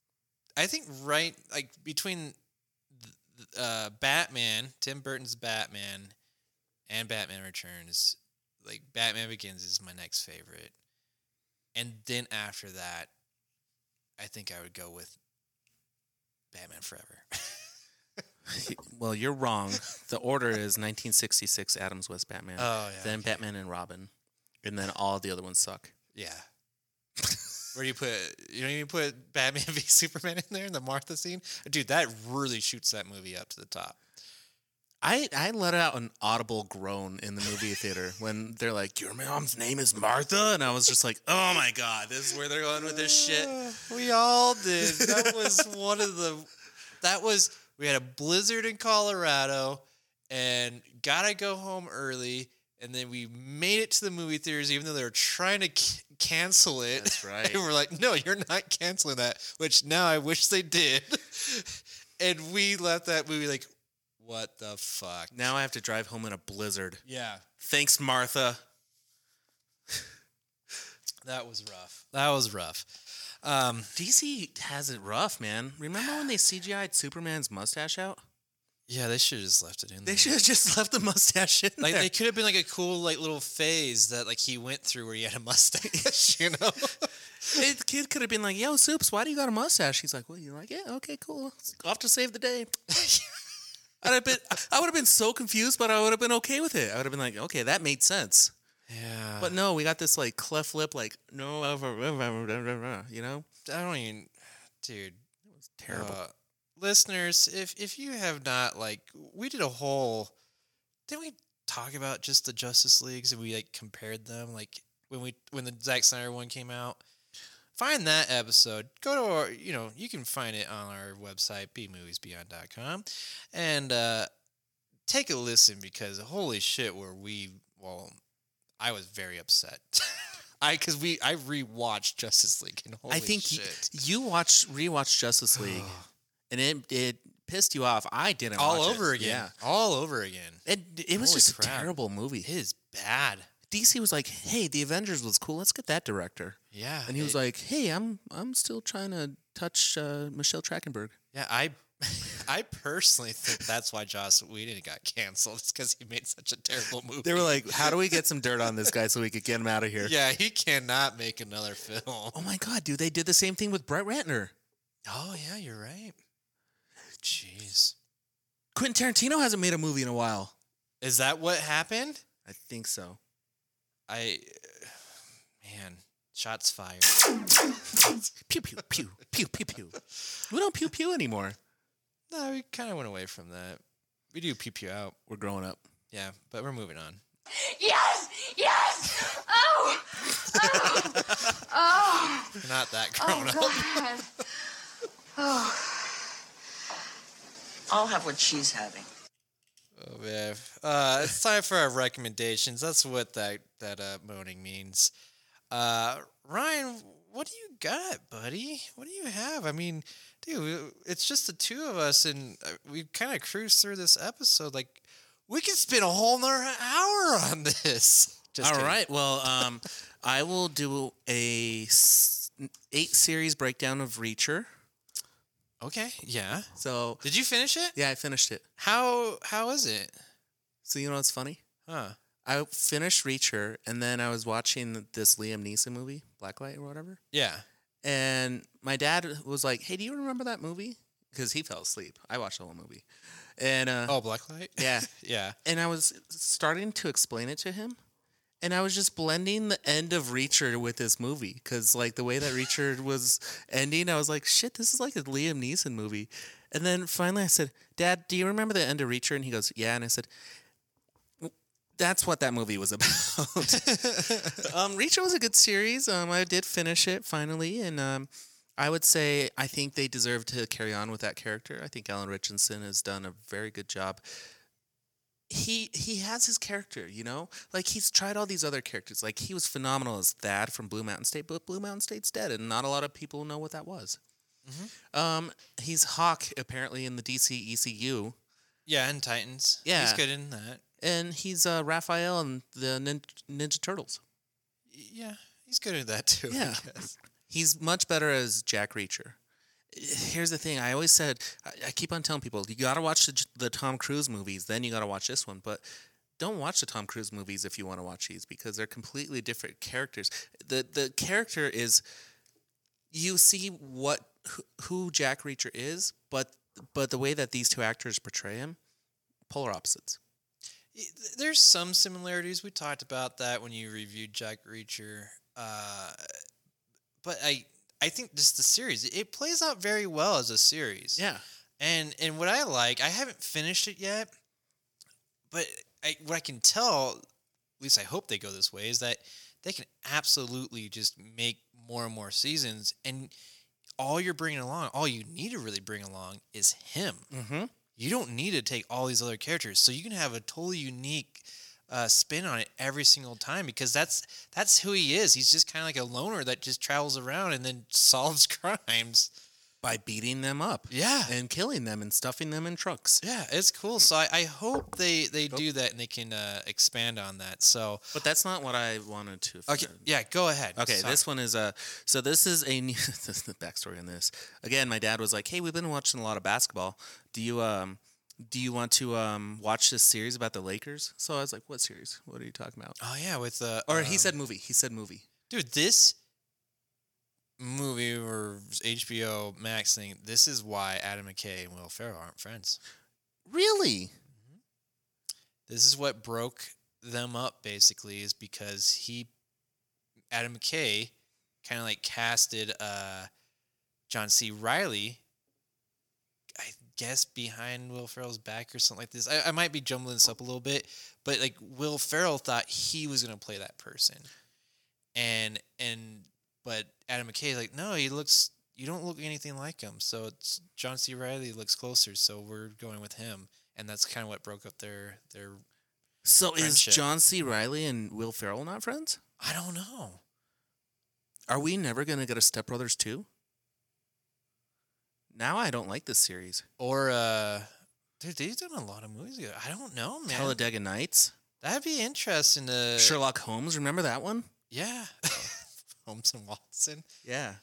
I think right like between uh, Batman, Tim Burton's Batman, and Batman Returns, like Batman Begins is my next favorite, and then after that, I think I would go with Batman Forever. Well, you're wrong. The order is nineteen sixty-six Adams West Batman, Oh yeah. then okay. Batman and Robin, and then all the other ones suck. Yeah. Where do you put? You don't even put Batman v Superman in there in the Martha scene, dude. That really shoots that movie up to the top. I, I let out an audible groan in the movie theater when they're like, "Your mom's name is Martha," and I was just like, "Oh my god, this is where they're going with this shit." Uh, we all did. That was one of the. That was we had a blizzard in Colorado, and gotta go home early. And then we made it to the movie theaters, even though they were trying to c- cancel it. That's right. And we're like, no, you're not canceling that. Which now I wish they did. And we left that movie like, what the fuck? Now I have to drive home in a blizzard. Yeah, Thanks, Martha. that was rough. That was rough. Um, D C has it rough, man. Remember when they C G I'd Superman's mustache out? yeah, they should have just left it in They there. should have just left the mustache in Like there. they could have been like a cool like little phase that like he went through where he had a mustache, you know? Hey, the kid could have been like, "Yo, Soups, why do you got a mustache?" He's like, "Well, you're like, yeah, okay, cool. Off to save the day." I'd have been, I would have been so confused, but I would have been okay with it. I would have been like, "Okay, that made sense." Yeah. But no, we got this like cleft lip, like no, you know, I don't even, dude. terrible. Uh, listeners, if if you have not like, we did a whole. Didn't we talk about just the Justice Leagues and we like compared them like when we when the Zack Snyder one came out? Find that episode. Go to our, you know, you can find it on our website, b movies beyond dot com, and uh, take a listen because holy shit, were we, well, I was very upset. I, because we, I rewatched Justice League and holy I think y- shit. you watched rewatched Justice League, and it it pissed you off. I didn't all watch over it. again. Yeah, All over again. it it was Holy just crap. a terrible movie. It is bad. D C was like, "Hey, the Avengers was cool. Let's get that director." Yeah. And he was it- like, "Hey, I'm I'm still trying to touch uh, Michelle Trachtenberg." yeah, I, I personally think that's why Joss Whedon got canceled. It's because he made such a terrible movie. They were like, "How do we get some dirt on this guy so we could get him out of here?" yeah, he cannot make another film. Oh my god, dude! They did the same thing with Brett Ratner. Oh yeah, you're right. Jeez. Quentin Tarantino hasn't made a movie in a while. Is that what happened? I think so. I, man, shots fired. Pew pew pew pew pew pew. We don't pew pew anymore. No, we kind of went away from that. We do pew pew out. We're growing up. Yeah, but we're moving on. Yes! Yes! Oh! Oh! Oh! We're not that Oh, grown up. God. Oh. I'll have what she's having. Oh, man. Uh, it's time for our recommendations. That's what that that uh, moaning means. Uh, Ryan, what do you got, buddy? What do you have? I mean, dude, it's just the two of us, and uh, we kind of cruised through this episode. Like, we could spend a whole nother hour on this. Just All kidding. right. Well, um, I will do a s- eight series breakdown of Reacher. Okay. Yeah. So Did you finish it? yeah, I finished it. How How is it? So you know what's funny? Huh. I finished Reacher, and then I was watching this Liam Neeson movie, Blacklight or whatever. Yeah. And my dad was like, "Hey, do you remember that movie?" Because he fell asleep. I watched the whole movie, and uh, Oh, Blacklight. yeah, Yeah. and I was starting to explain it to him, and I was just blending the end of Reacher with this movie because, like, the way that Reacher was ending, I was like, "Shit, this is like a Liam Neeson movie." And then finally, I said, "Dad, do you remember the end of Reacher?" And he goes, "Yeah." And I said, "That's what that movie was about." um, Reacher was a good series. Um, I did finish it finally, and um, I would say I think they deserve to carry on with that character. I think Alan Richardson has done a very good job. He he has his character, you know, like he's tried all these other characters. Like he was phenomenal as Thad from Blue Mountain State, but Blue Mountain State's dead, and not a lot of people know what that was. Um, he's Hawk apparently in the D C E C U. Yeah, and Titans. Yeah. He's good in that. And he's uh, Raphael in the Nin- Ninja Turtles. Yeah, he's good at that too. Yeah. I guess. He's much better as Jack Reacher. here's the thing. I always said, I, I keep on telling people, you got to watch the, the Tom Cruise movies, then you got to watch this one. But don't watch the Tom Cruise movies if you want to watch these, because they're completely different characters. The the character is, you see what who, who Jack Reacher is, but but the way that these two actors portray him, polar opposites. There's some similarities. We talked about that when you reviewed Jack Reacher. Uh, but I I think just the series, it plays out very well as a series. Yeah. And and what I like, I haven't finished it yet, but I, what I can tell, at least I hope they go this way, is that they can absolutely just make more and more seasons, and all you're bringing along, all you need to really bring along is him. Mm-hmm. You don't need to take all these other characters, so you can have a totally unique uh, spin on it every single time, because that's that's who he is. He's just kind of like a loner that just travels around and then solves crimes. By beating them up. Yeah. And killing them and stuffing them in trucks. Yeah, it's cool. So I, I hope they, they do that and they can uh, expand on that. So But that's not what I wanted to. okay, yeah, go ahead. Okay, Sorry. this one is a. So this is a new. This is the backstory on this. Again, my dad was like, "Hey, we've been watching a lot of basketball. Do you um, do you want to um watch this series about the Lakers?" So I was like, "What series? What are you talking about?" Oh yeah, with uh, Or he um, said movie. He said movie. dude, this movie or H B O Max thing. This is why Adam McKay and Will Ferrell aren't friends. Really? This is what broke them up, basically, is because he, Adam McKay, kind of like casted uh, John C. Reilly, I guess, behind Will Ferrell's back or something like this. I, I might be jumbling this up a little bit, but like Will Ferrell thought he was going to play that person. And, and, but Adam McKay is like, no, he looks, you don't look anything like him. So it's John C. Reilly looks closer, so we're going with him. And that's kind of what broke up their their. So Friendship. is John C. Reilly and Will Ferrell not friends? I don't know. Are we never gonna get a Step Brothers two? Now I don't like this series. Or uh, dude, they've done a lot of movies together. I don't know, man. Talladega Nights, That'd be interesting to. Sherlock Holmes. Remember that one? Yeah. Holmes and Watson. Yeah.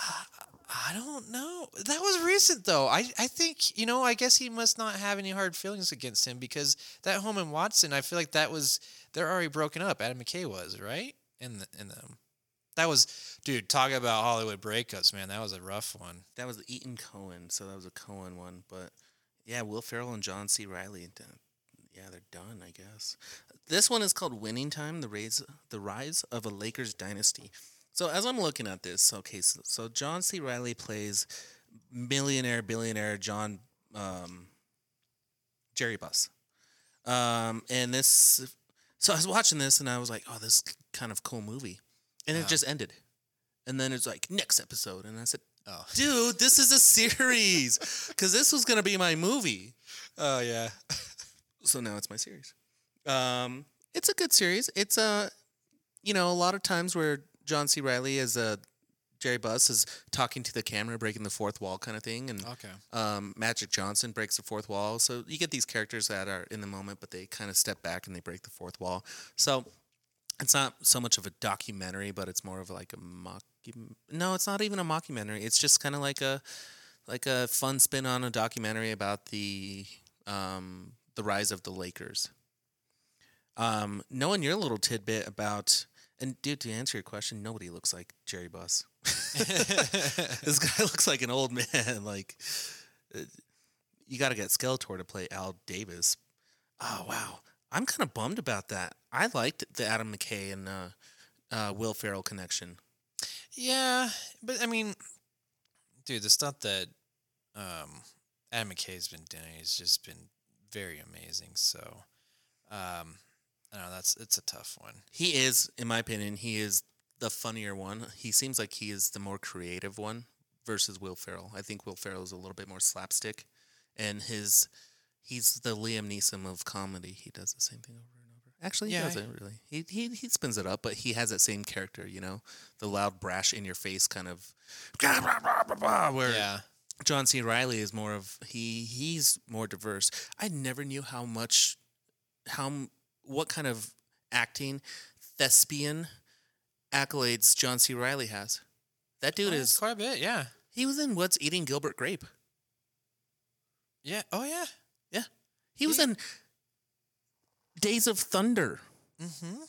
I don't know. That was recent though. I, I think, you know, I guess he must not have any hard feelings against him, because that Holmes and Watson, I feel like that was, they're already broken up. Adam McKay was, right? In the, in them. That was, dude, talk about Hollywood breakups, man. That was a rough one. That was Eaton Cohen, so that was a Cohen one. But yeah, Will Ferrell and John C. Reilly, yeah, they're done, I guess. This one is called Winning Time: The Rise, the Rise of a Lakers Dynasty. So as I'm looking at this, okay, so, so John C. Reilly plays millionaire, billionaire John um, Jerry Buss, um, and this. So I was watching this and I was like, oh, this is kind of cool movie, and Yeah. it just ended, and then it's like next episode, and I said, Oh. dude, this is a series, because this was gonna be my movie. Oh, yeah. So now it's my series. Um, it's a good series. It's a, you know, a lot of times where John C. Reilly as a Jerry Buss is talking to the camera, breaking the fourth wall kind of thing, and Okay. um, Magic Johnson breaks the fourth wall. So you get these characters that are in the moment, but they kind of step back and they break the fourth wall. So it's not so much of a documentary, but it's more of like a mock. No, it's not even a mockumentary. It's just kind of like a like a fun spin on a documentary about the um, the rise of the Lakers. Um, knowing your little tidbit about, and dude, to answer your question, nobody looks like Jerry Buss. This guy looks like an old man. Like, uh, you got to get Skeletor to play Al Davis. Oh wow, I'm kind of bummed about that. I liked the Adam McKay and uh, uh, Will Ferrell connection. Yeah, but I mean, dude, the stuff that um, Adam McKay's been doing has just been very amazing. So, um, I don't know, that's it's a tough one. He is, in my opinion, he is the funnier one. He seems like he is the more creative one versus Will Ferrell. I think Will Ferrell is a little bit more slapstick, and his he's the Liam Neeson of comedy. He does the same thing over and over. Actually, he Yeah, doesn't really. He, he he spins it up, but he has that same character, you know, the loud, brash, in your face kind of. Where Yeah. John C. Reilly is more of he he's more diverse. I never knew how much, how what kind of acting, thespian accolades John C. Reilly has. That dude Oh, is quite a bit, yeah. He was in What's Eating Gilbert Grape. Yeah. Oh yeah. Yeah. He was He- in Days of Thunder. Mm-hmm.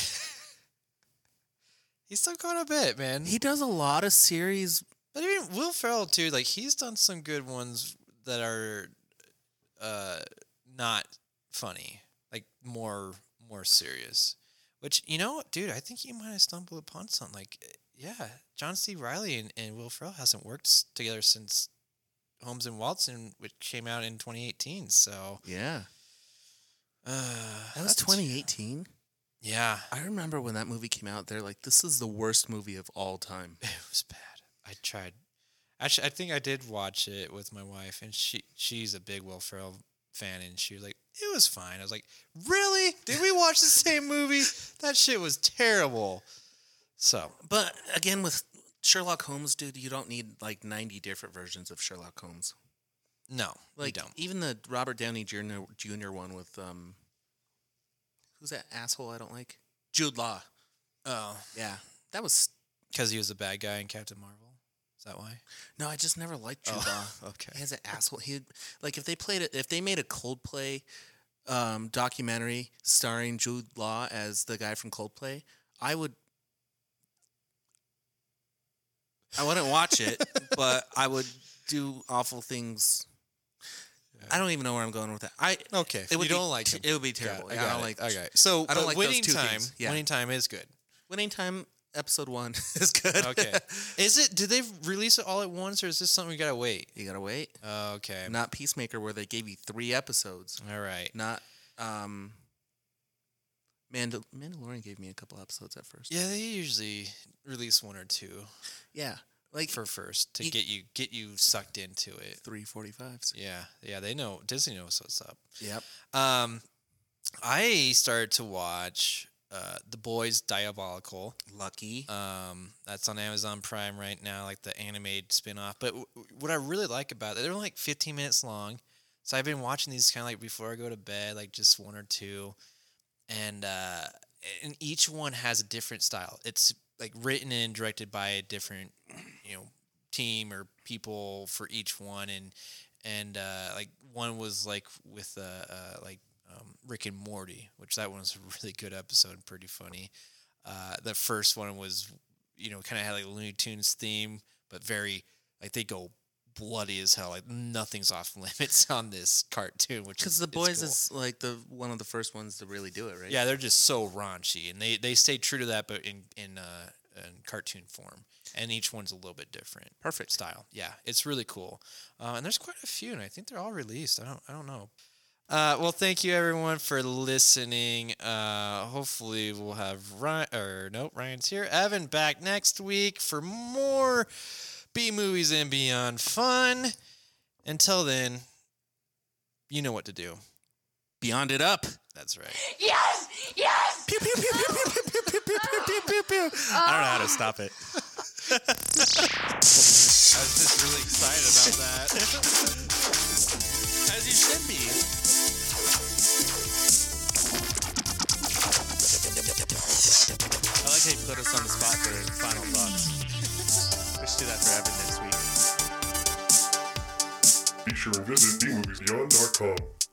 He's still going a bit, man. He does a lot of series. But even Will Ferrell too, like he's done some good ones that are uh not funny, like more more serious. Which, you know, dude, I think you might have stumbled upon something. Like, yeah, John C. Reilly and, and Will Ferrell hasn't worked s- together since Holmes and Watson, which came out in twenty eighteen. So Yeah. uh, That was that's- twenty eighteen. Yeah, I remember when that movie came out, they're like, this is the worst movie of all time. it was bad. I tried. Actually, I think I did watch it with my wife, and she she's a big Will Ferrell fan, and she was like, it was fine. I was like, really? Did we watch the same movie? That shit was terrible. So, But again, with Sherlock Holmes, dude, you don't need like ninety different versions of Sherlock Holmes. no, we Like, don't. even the Robert Downey Junior Junior one with, um, who's that asshole I don't like? Jude Law. Oh, Yeah. That was, because he was a bad guy in Captain Marvel. Is that why? no, I just never liked Jude Oh, Law. okay. He has an asshole. He like if they played it, if they made a Coldplay um, documentary starring Jude Law as the guy from Coldplay, I would. I wouldn't watch it, but I would do awful things. I don't even know where I'm going with that. I Okay, it would you be don't like t- him. it would be Got terrible. it, Yeah, I I got don't it. like. Okay, so I don't but like those winning two time. things. Yeah. Winning time is good. Winning Time episode one is good. Okay, is it? Did they release it all at once, or is this something we gotta wait? You gotta wait. Okay, Not Peacemaker, where they gave you three episodes. all right. Not um Mandal- Mandalorian gave me a couple episodes at first. Yeah, they usually release one or two Yeah. Like for first to You- get you get you sucked into it. three forty-fives. Yeah, yeah, they know. Disney knows what's up. Yep. Um, I started to watch uh, The Boys Diabolical. Lucky. Um, that's on Amazon Prime right now, like the animated spinoff. But w- what I really like about it, they're like fifteen minutes long. So I've been watching these kind of like before I go to bed, like just one or two. And uh, and each one has a different style. It's like written and directed by a different, you know, team or people for each one. And and uh, like one was like with uh, uh like um, Rick and Morty, which that one was a really good episode, pretty funny. Uh, the first one was, you know, kind of had like a Looney Tunes theme, but very like they go bloody as hell. Like nothing's off limits on this cartoon, which Because is the it's boys cool. is like the one of the first ones to really do it, right? Yeah, they're just so raunchy, and they they stay true to that, but in in uh in cartoon form, and each one's a little bit different. Perfect. Style. Yeah, it's really cool, uh, and there's quite a few, and I think they're all released. I don't I don't know. Uh, well, thank you everyone for listening. Uh, hopefully we'll have Ryan or nope, Ryan's here. Evan back next week for more B movies and beyond fun. Until then, you know what to do. Beyond it up. That's right. Yes! Yes! Pew, pew, pew, pew, pew, pew, pew, pew, pew, pew, pew, pew. I don't know how to stop it. I was just really excited about that. As you should be. I like how you put us on the spot for final thoughts. We should do that for Evan next week. Be sure and visit b movies beyond dot com.